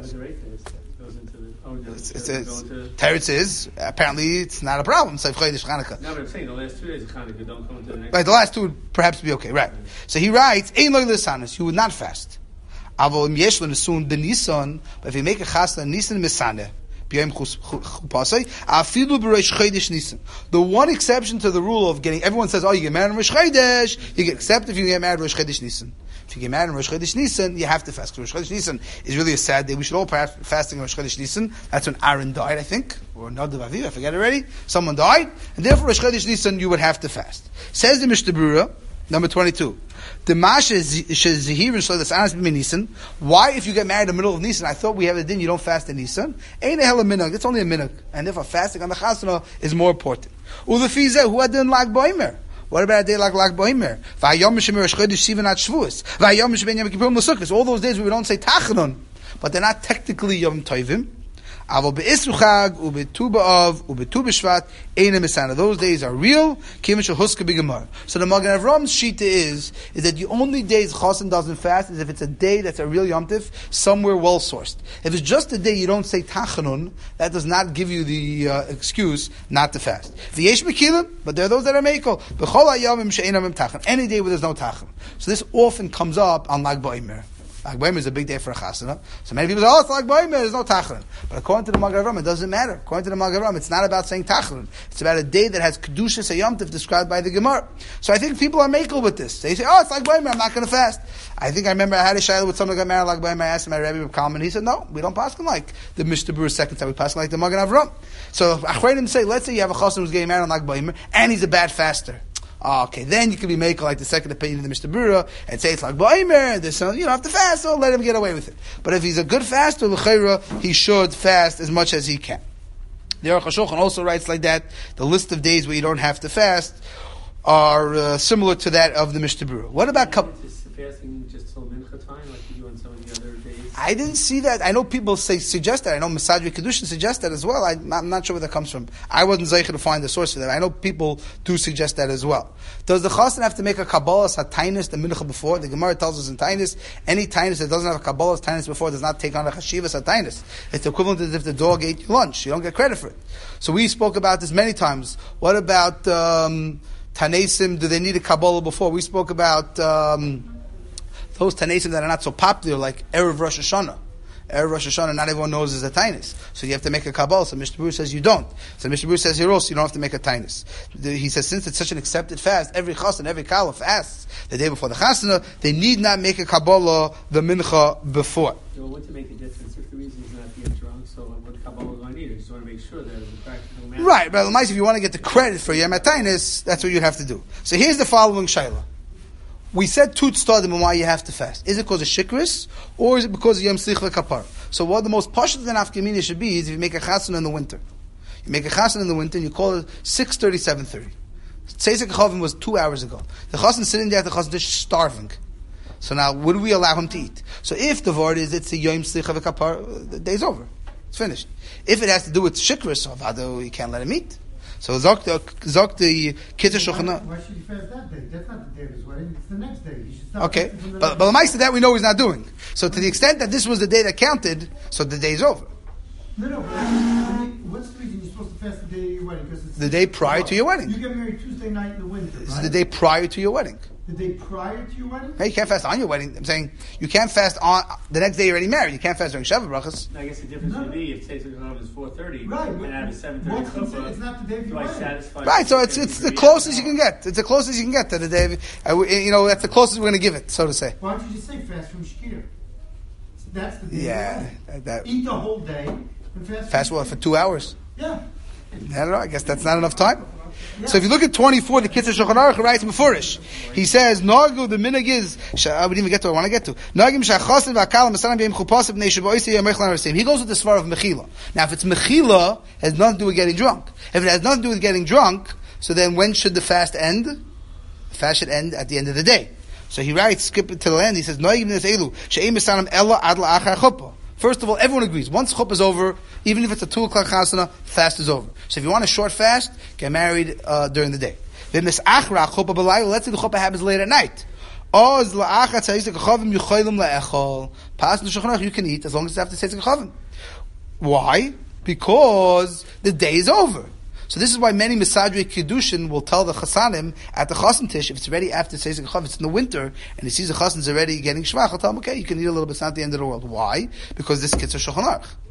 It's Teretz is apparently it's not a problem. Seif Chodesh Chanukah. No, but I'm saying the last two days of Chanukah don't come into the next. Right, the last two would perhaps be okay, right? So he writes, Ein lo l'sanas, you would not fast. Avol im yesh lo nesuin b'Nisan, but if you make a chasana Nisan Misaneh. b'yom chupasei, afilu b'reish chodesh Nisan. The one exception to the rule of getting, everyone says, oh, you get married in Rosh Chodesh, you get accepted if you get married in Rosh Chodesh Nisan. If you get married in Rosh Chodesh Nisan, you have to fast. Rosh Chodesh Nisan is really a sad day. We should all perhaps be fasting in Rosh Chodesh Nisan. That's when Aaron died, I think, or Nadav Aviv, I forget already. Someone died, and therefore Rosh Chodesh Nisan you would have to fast. Says the Mishnah Berurah, number twenty-two. The Masha Zehir so that's honest b'min Nisan. Why, if you get married in the middle of Nisan, I thought we have a din, you don't fast in Nisan. Ain't a hell of minhag. It's only a minhag, and therefore fasting on the Chasana is more important. Ulefizeh who had done Lag Boimer. What about a day like Lag Boimer? V'ayom Shemir Rosh Chodesh Sivan at Shavuos. V'ayom Sheben Yom Kippurim L'Sukkos. All those days we don't say Tachanun, but they're not technically Yom Tovim. Avol be'Isru Chag u'be'tu b'Av u'be'tu b'Shvat eina misana. Those days are real. Kivin shel huska b'Gemara. So the Magen Avram's shita is is that the only days Chassan doesn't fast is if it's a day that's a real Yom Tiv, somewhere well sourced. If it's just a day you don't say Tachanun, that does not give you the uh, excuse not to fast. V'yesh mekilim, but there are those that are meikol. B'chol hayamim she'einam tachan. Any day where there's no tachan. So this often comes up on Lag Ba'omer. Lag Ba'omer is a big day for a chasana. So many people say, oh, it's Lag Ba'omer, there's no tachan. But according to the Magen Avram, it doesn't matter. According to the Magen Avram, it's not about saying tachan. It's about a day that has kedushas hayom tiv described by the Gemara. So I think people are makel with this. They say, oh, it's Lag Ba'omer, I'm not going to fast. I think I remember I had a shayla with someone who got married Lag Ba'omer. I asked him, my Rebbe Reb Kalman. He said, no, we don't pass like the Mishnah Berurah second time. We pass like the Magen Avram. So Achreidim say, let's say you have a chassan who's getting married on Lag Ba'omer, and he's a bad faster. Oh, okay, then you can be making like the second opinion of the Mishnah Berurah and say it's like Ba'omer, there's some, you don't have to fast, so let him get away with it. But if he's a good faster, l'chayra, he should fast as much as he can. The Aruch HaShulchan also writes like that, the list of days where you don't have to fast are uh, similar to that of the Mishnah Berurah. What about cup? Fasting just till mincha time, like you do on some of the other days? I didn't see that. I know people say suggest that. I know Masadri Kedushin suggest that as well. I, I'm not sure where that comes from. I wasn't zeicher to find the source for that. I know people do suggest that as well. Does the chassan have to make a kabbalah satainis the mincha before? The Gemara tells us in tainis, any tainis that doesn't have a kabbalah tainis before does not take on a chashiva satainis. It's equivalent as if the dog ate your lunch. You don't get credit for it. So we spoke about this many times. What about um, tanesim? Do they need a kabbalah before? We spoke about Um, those Tanesim that are not so popular, like Erev Rosh Hashanah. Erev Rosh Hashanah, not everyone knows is a Tainus. So you have to make a Kabbalah. So Mishnah Berurah says you don't. So Mishnah Berurah says here also you don't have to make a Tainus. He says since it's such an accepted fast, every Chassan, every Kala fasts the day before the Chasana, they need not make a Kabbalah the Mincha before. Well, what to make a difference if the reason is not to get drunk, so what Kabbalah do I need? I just want to make sure that it's a practical matter. Right, but if you want to get the credit for Yom HaTainus, that's what you have to do. So here's the following Shaila. We said two tzadim and why you have to fast. Is it because of shikris, or is it because of Yom Slicha Kapar? So what the most pashut than Afkamina should be is if you make a chassan in the winter. You make a chassan in the winter and you call it six thirty, seven thirty. Tzeisek Chavim was two hours ago. The chassan sitting there at the chassan dish starving. So now, would we allow him to eat? So if the word is it's a Yom Slicha Kapar, the day's over. It's finished. If it has to do with shikris, you can't let him eat. So Zok the Zok the Kitzur Shulchan Aruch. Why should he fast that day? That's not the day of his wedding. It's the next day. He should stop. Okay, but but the mice that we know he's not doing. So to the extent that this was the day that counted, so the day's over. No, no. What's the reason you're supposed to fast the day of your wedding? Because it's The day prior to your wedding. You get married Tuesday night in the winter. This Right? is the day prior to your wedding. The day prior to your wedding. Hey, you can't fast on your wedding. I'm saying you can't fast on the next day you're already married. You can't fast during Shabbat brachas. I guess the difference No. would be if Tzeitzek Chalav is four thirty Right, and but I have a seven thirty what's considered- chuppah, it's not the day of do your I wedding. satisfy? Right, so it's it's the closest you can get. It's the closest you can get to the day. Of, uh, we- you know, that's the closest we're going to give it, so to say. Why don't you just say fast from Shkir? That's the day. of Yeah, your wedding. that, that Eat the whole day and fast. fast what for two hours. Yeah. I don't know. I guess that's not enough time. So if you look at twenty-four, the Kitzur Shulchan Aruch writes Mefurish. He says, "Nagu the minhag is." I wouldn't even get to. What I want to get to. Nagim shachasim v'akalam v'salam b'yim chupasim b'nei shaboisei yom mechlan rasim. He goes with the svar of mechila. Now, if it's mechila, it has nothing to do with getting drunk. If it has nothing to do with getting drunk, so then when should the fast end? The fast should end at the end of the day. So he writes, skip it to the end. He says, "Nagim neselu she'im misalam ella ad la'achar chuppah." First of all, everyone agrees. Once chuppah is over, even if it's a two o'clock chasana, fast is over. So if you want a short fast, get married uh, during the day. Then this achra chuppah b'layla. Let's say the chuppah happens late at night. Oz la'achar tzeisek chavim yuchaylim la'echol. Pas l'shulchan aruch you can eat as long as it's after tzeisek chavim. Why? Because the day is over. So this is why many Mesadri Kiddushin will tell the Chasanim at the Chasan Tish, if it's ready after Tzeisek Chav, it's in the winter, and he sees the Chasan's already getting Shvach, he'll tell him, okay, you can eat a little bit, it's not the end of the world. Why? Because this Kitzur Shulchan Aruch.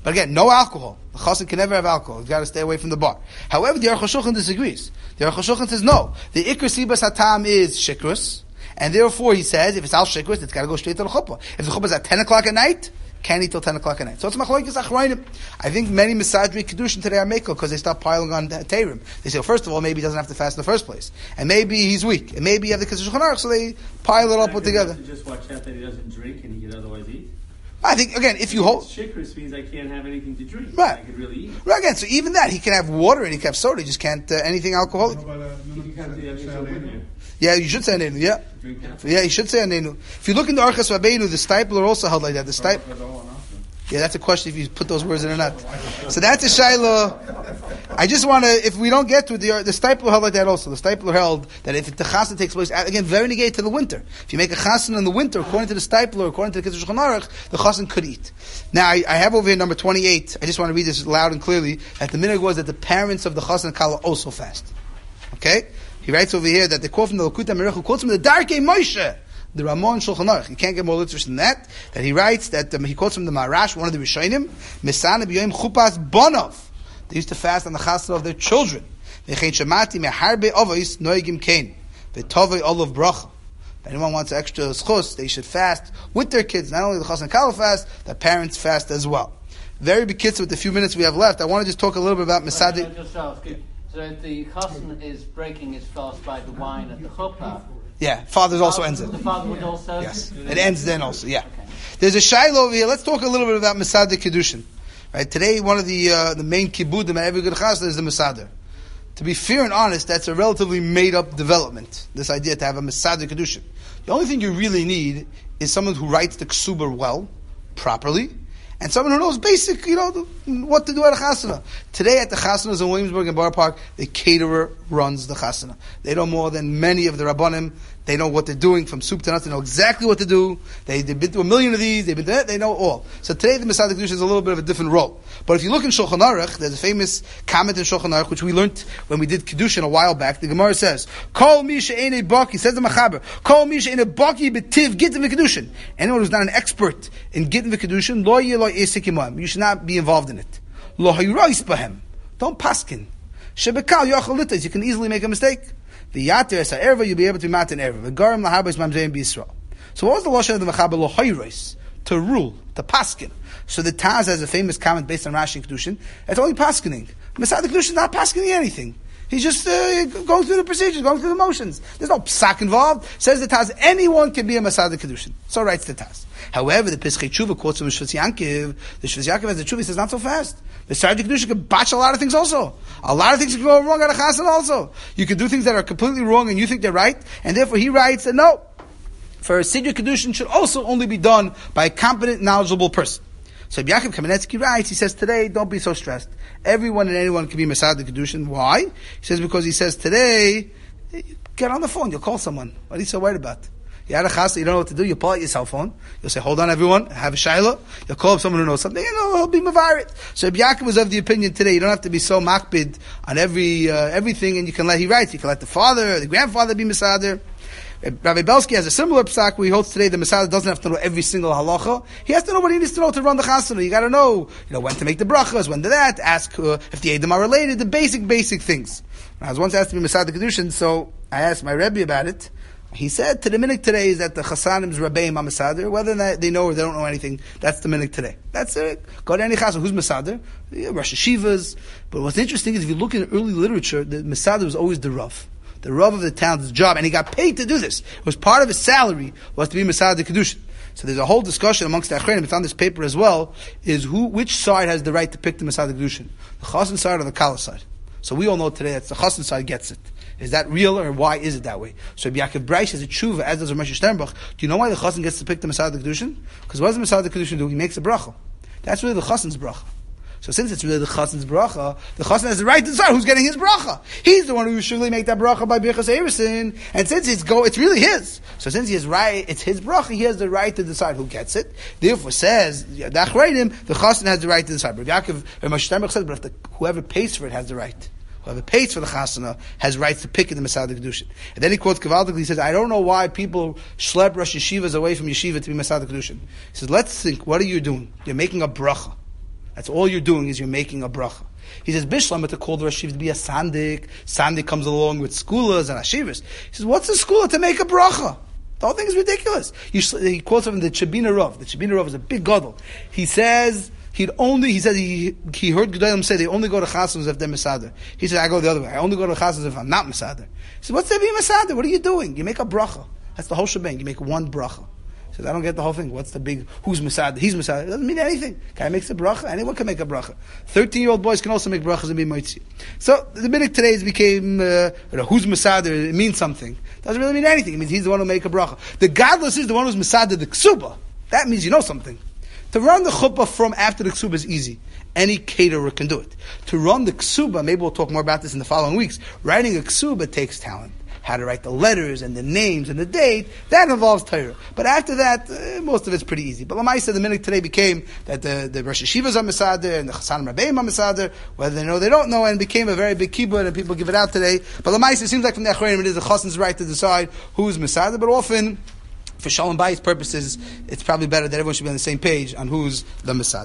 But again, no alcohol. The chassan can never have alcohol. He's got to stay away from the bar. However, the Aruch HaShulchan disagrees. The Aruch HaShulchan says no. The ikr sibas hatam is shikrus, and therefore he says if it's al shikrus, it's got to go straight to the chuppah. If the chuppah is at ten o'clock at night, can't eat till ten o'clock at night. So it's machlokes achronim. I think many misadri kedushin today are makel because they start piling on teirim. They say, well, first of all, maybe he doesn't have to fast in the first place, and maybe he's weak, and maybe you have the Kitzur Shulchan Aruch, so they pile it all put together. Just watch out that he doesn't drink and he can otherwise eat. I think again, if you hold shikrus means I can't have anything to drink. Right. I could really eat. Right again, so even that he can have water and he can have soda, he just can't uh, anything alcoholic. You can't do the extra winner. Yeah, you should say anenu. Yeah, Drink that. yeah, you should say anenu. If you look in the Archas Rabbeinu, the Stipler also held like that. The Stipler. Yeah, that's a question if you put those words in or not. So that's a shaila. I just want to, if we don't get to the the Stipler held like that also. The Stipler held that if the chasna takes place again, very negated to the winter. If you make a chasna in the winter, according to the Stipler, according to the Kitzur Shulchan Aruch, the chasna could eat. Now I, I have over here number twenty-eight. I just want to read this loud and clearly. That the minhag was that the parents of the chasna kala also fast. Okay, he writes over here that the quote from the Lakuta Merech who quotes from the Darkei Moshe. The Ramon Shulchan Aruch. You can't get more literature than that. That he writes that um, he quotes from the Marash, one of the Rishonim, Mesana b'yoyim chupas bonov. They used to fast on the chasna of their children. V'chein shemati meharbe avos noegim kein v'tovei olav bracha. If anyone wants extra schus, they should fast with their kids. Not only the chasna kala fast, the parents fast as well. Very big kids with the few minutes we have left. I want to just talk a little bit about Mesadi. Just ask you, so the chassan is breaking his fast by the wine at the chuppah. Yeah, fathers also ends it. The father would also. Yes, it ends then also. Yeah, okay. There's a shiloh over here. Let's talk a little bit about Mesader Kedushin. Right today, one of the uh, the main kibudim at every good chasna is the Mesader. To be fair and honest, that's a relatively made up development. This idea to have a Mesader Kedushin. The only thing you really need is someone who writes the ksuber well, properly, and someone who knows basic, you know, what to do at a chasana. Today at the chasanas in Williamsburg and Bar Park, the caterer runs the chasana. They know more than many of the rabbanim. They know what they're doing from soup to nuts. They know exactly what to do. They, they've been through a million of these. They've been there. They know all. So today the Mesader Kedushin is a little bit of a different role. But if you look in Shulchan Aruch, there's a famous comment in Shulchan Aruch, which we learned when we did Kedushin a while back. The Gemara says, Kol mi she'enei baki, says the Machaber, Kol mi she'enei baki b'tiv gittin v'kedushin. Anyone who's not an expert in gittin v'kedushin, lo yeh lo esik imam. You should not be involved in it. Lo hayrois b'hem. Don't paskin. Shebekal yochel litais. You can easily make a mistake. The yater es ha'erva, you'll be able to be mat in erva. V'garim lahabais mamzeim b'Yisrael. So what was the lashon of the Machaber? Lo hayrois. To rule. To paskin. So the Taz has a famous comment based on Rashi and Kedushin. It's only paskining. Mesader Kedushin is not paskining anything. He's just uh, going through the procedures, going through the motions. There's no psak involved. Says the Taz, anyone can be a Mesader Kedushin. So writes the Taz. However, the Pischei Tshuva quotes from Shvus Yankiv. The Shvus Yankiv has the Tshuva, he says not so fast. The Mesader Kedushin can botch a lot of things also. A lot of things can go wrong at a chassan also. You can do things that are completely wrong and you think they're right, and therefore he writes that no. For a Siddur Kedushin should also only be done by a competent, knowledgeable person. So Yaakov Kamenetsky writes, he says today, don't be so stressed. Everyone and anyone can be Mesader Kedushin. Why? He says because he says today, get on the phone, you'll call someone. What are you so worried about? You had a chasna, you don't know what to do, you pull out your cell phone, you'll say, hold on everyone, have a shayla, you'll call up someone who knows something, you know, he'll be mavarit. So Yaakov was of the opinion today, you don't have to be so makbid on every, uh, everything, and you can let, he writes, you can let the father, or the grandfather be Mesader. Rabbi Belsky has a similar psak where he holds today the Mesader doesn't have to know every single halacha. He has to know what he needs to know to run the chasana. You got to know, you know, when to make the brachas, when to that, ask uh, if the edim are related, the basic, basic things. I was once asked to be Mesader Kedushin, so I asked my Rebbe about it. He said, to the minhag today is that the chasanim's Rabbeim are Mesader, whether they know or they don't know anything, that's the minhag today. That's it. Go to any chasana, who's Mesader? Yeah, Rosh Hashivas. But what's interesting is if you look in early literature, the Mesader was always the Rav. The Rav of the town's job, and he got paid to do this. It was part of his salary, was to be Mesader Kedushin. So there's a whole discussion amongst the Achrenim, it's on this paper as well, is who, which side has the right to pick the Mesader Kedushin? The Chassan side or the Kala side? So we all know today that the Chassan side gets it. Is that real, or why is it that way? So Yaakov Breish has a tshuva, as does Ramesh Sternbach. Do you know why the Chassan gets to pick the Mesader Kedushin? Because what does the Mesader Kedushin do? He makes a bracha. That's really the Chassan's bracha. So since it's really the chassan's bracha, the chassan has the right to decide who's getting his bracha. He's the one who should really make that bracha by birchas erisin, and since it's go, it's really his. So since he has right, it's his bracha. He has the right to decide who gets it. Therefore, says the achreidim, the chassan has the right to decide. But Yaakov Ramesh Sternbach says, but if the, whoever pays for it has the right. Whoever pays for the chasana has rights to pick in the Mesader Kedushin. And then he quotes Kavaldik, he says, I don't know why people schlep Rosh Yeshivas away from yeshiva to be Mesader Kedushin. He says, let's think, what are you doing? You're making a bracha. That's all you're doing is you're making a bracha. He says, Bishlam, to call the Rosh Yeshiva to be a sandik. Sandik comes along with skulas and ashivas. He says, what's a skula to make a bracha? The whole thing is ridiculous. He, he quotes from the Chabina Rav. The Chabina Rav is a big gadol. He says, he'd only, he said he, he heard Gedolim say they only go to chasans if they're Mesader. He said, I go the other way. I only go to chasans if I'm not Mesader. He said, what's there being Mesader? What are you doing? You make a bracha. That's the whole shebang. You make one bracha. He says, I don't get the whole thing. What's the big, who's Mesader? He's Mesader. It doesn't mean anything. Guy makes a bracha. Anyone can make a bracha. thirteen-year-old boys can also make brachas and be moitzi. So, the minute today became, uh, who's Mesader, it means something. Doesn't really mean anything. It means he's the one who make a bracha. The godless is the one who's Mesader the ksuba. That means you know something. To run the chuppah from after the ksuba is easy. Any caterer can do it. To run the ksuba, maybe we'll talk more about this in the following weeks. Writing a ksuba takes talent. How to write the letters and the names and the date, that involves Torah. But after that, uh, most of it's pretty easy. But Lamaisa, the minute today became that the, the Rosh Yeshivas are Mesader and the Chasanim Rabbeim are Mesader, whether they know they don't know, and became a very big kibbutz and people give it out today. But Lamaisa, it seems like from the Achronim it is the Chasan's right to decide who's Mesader, but often, for Shalom Bayis purposes, it's probably better that everyone should be on the same page on who's the Mesader.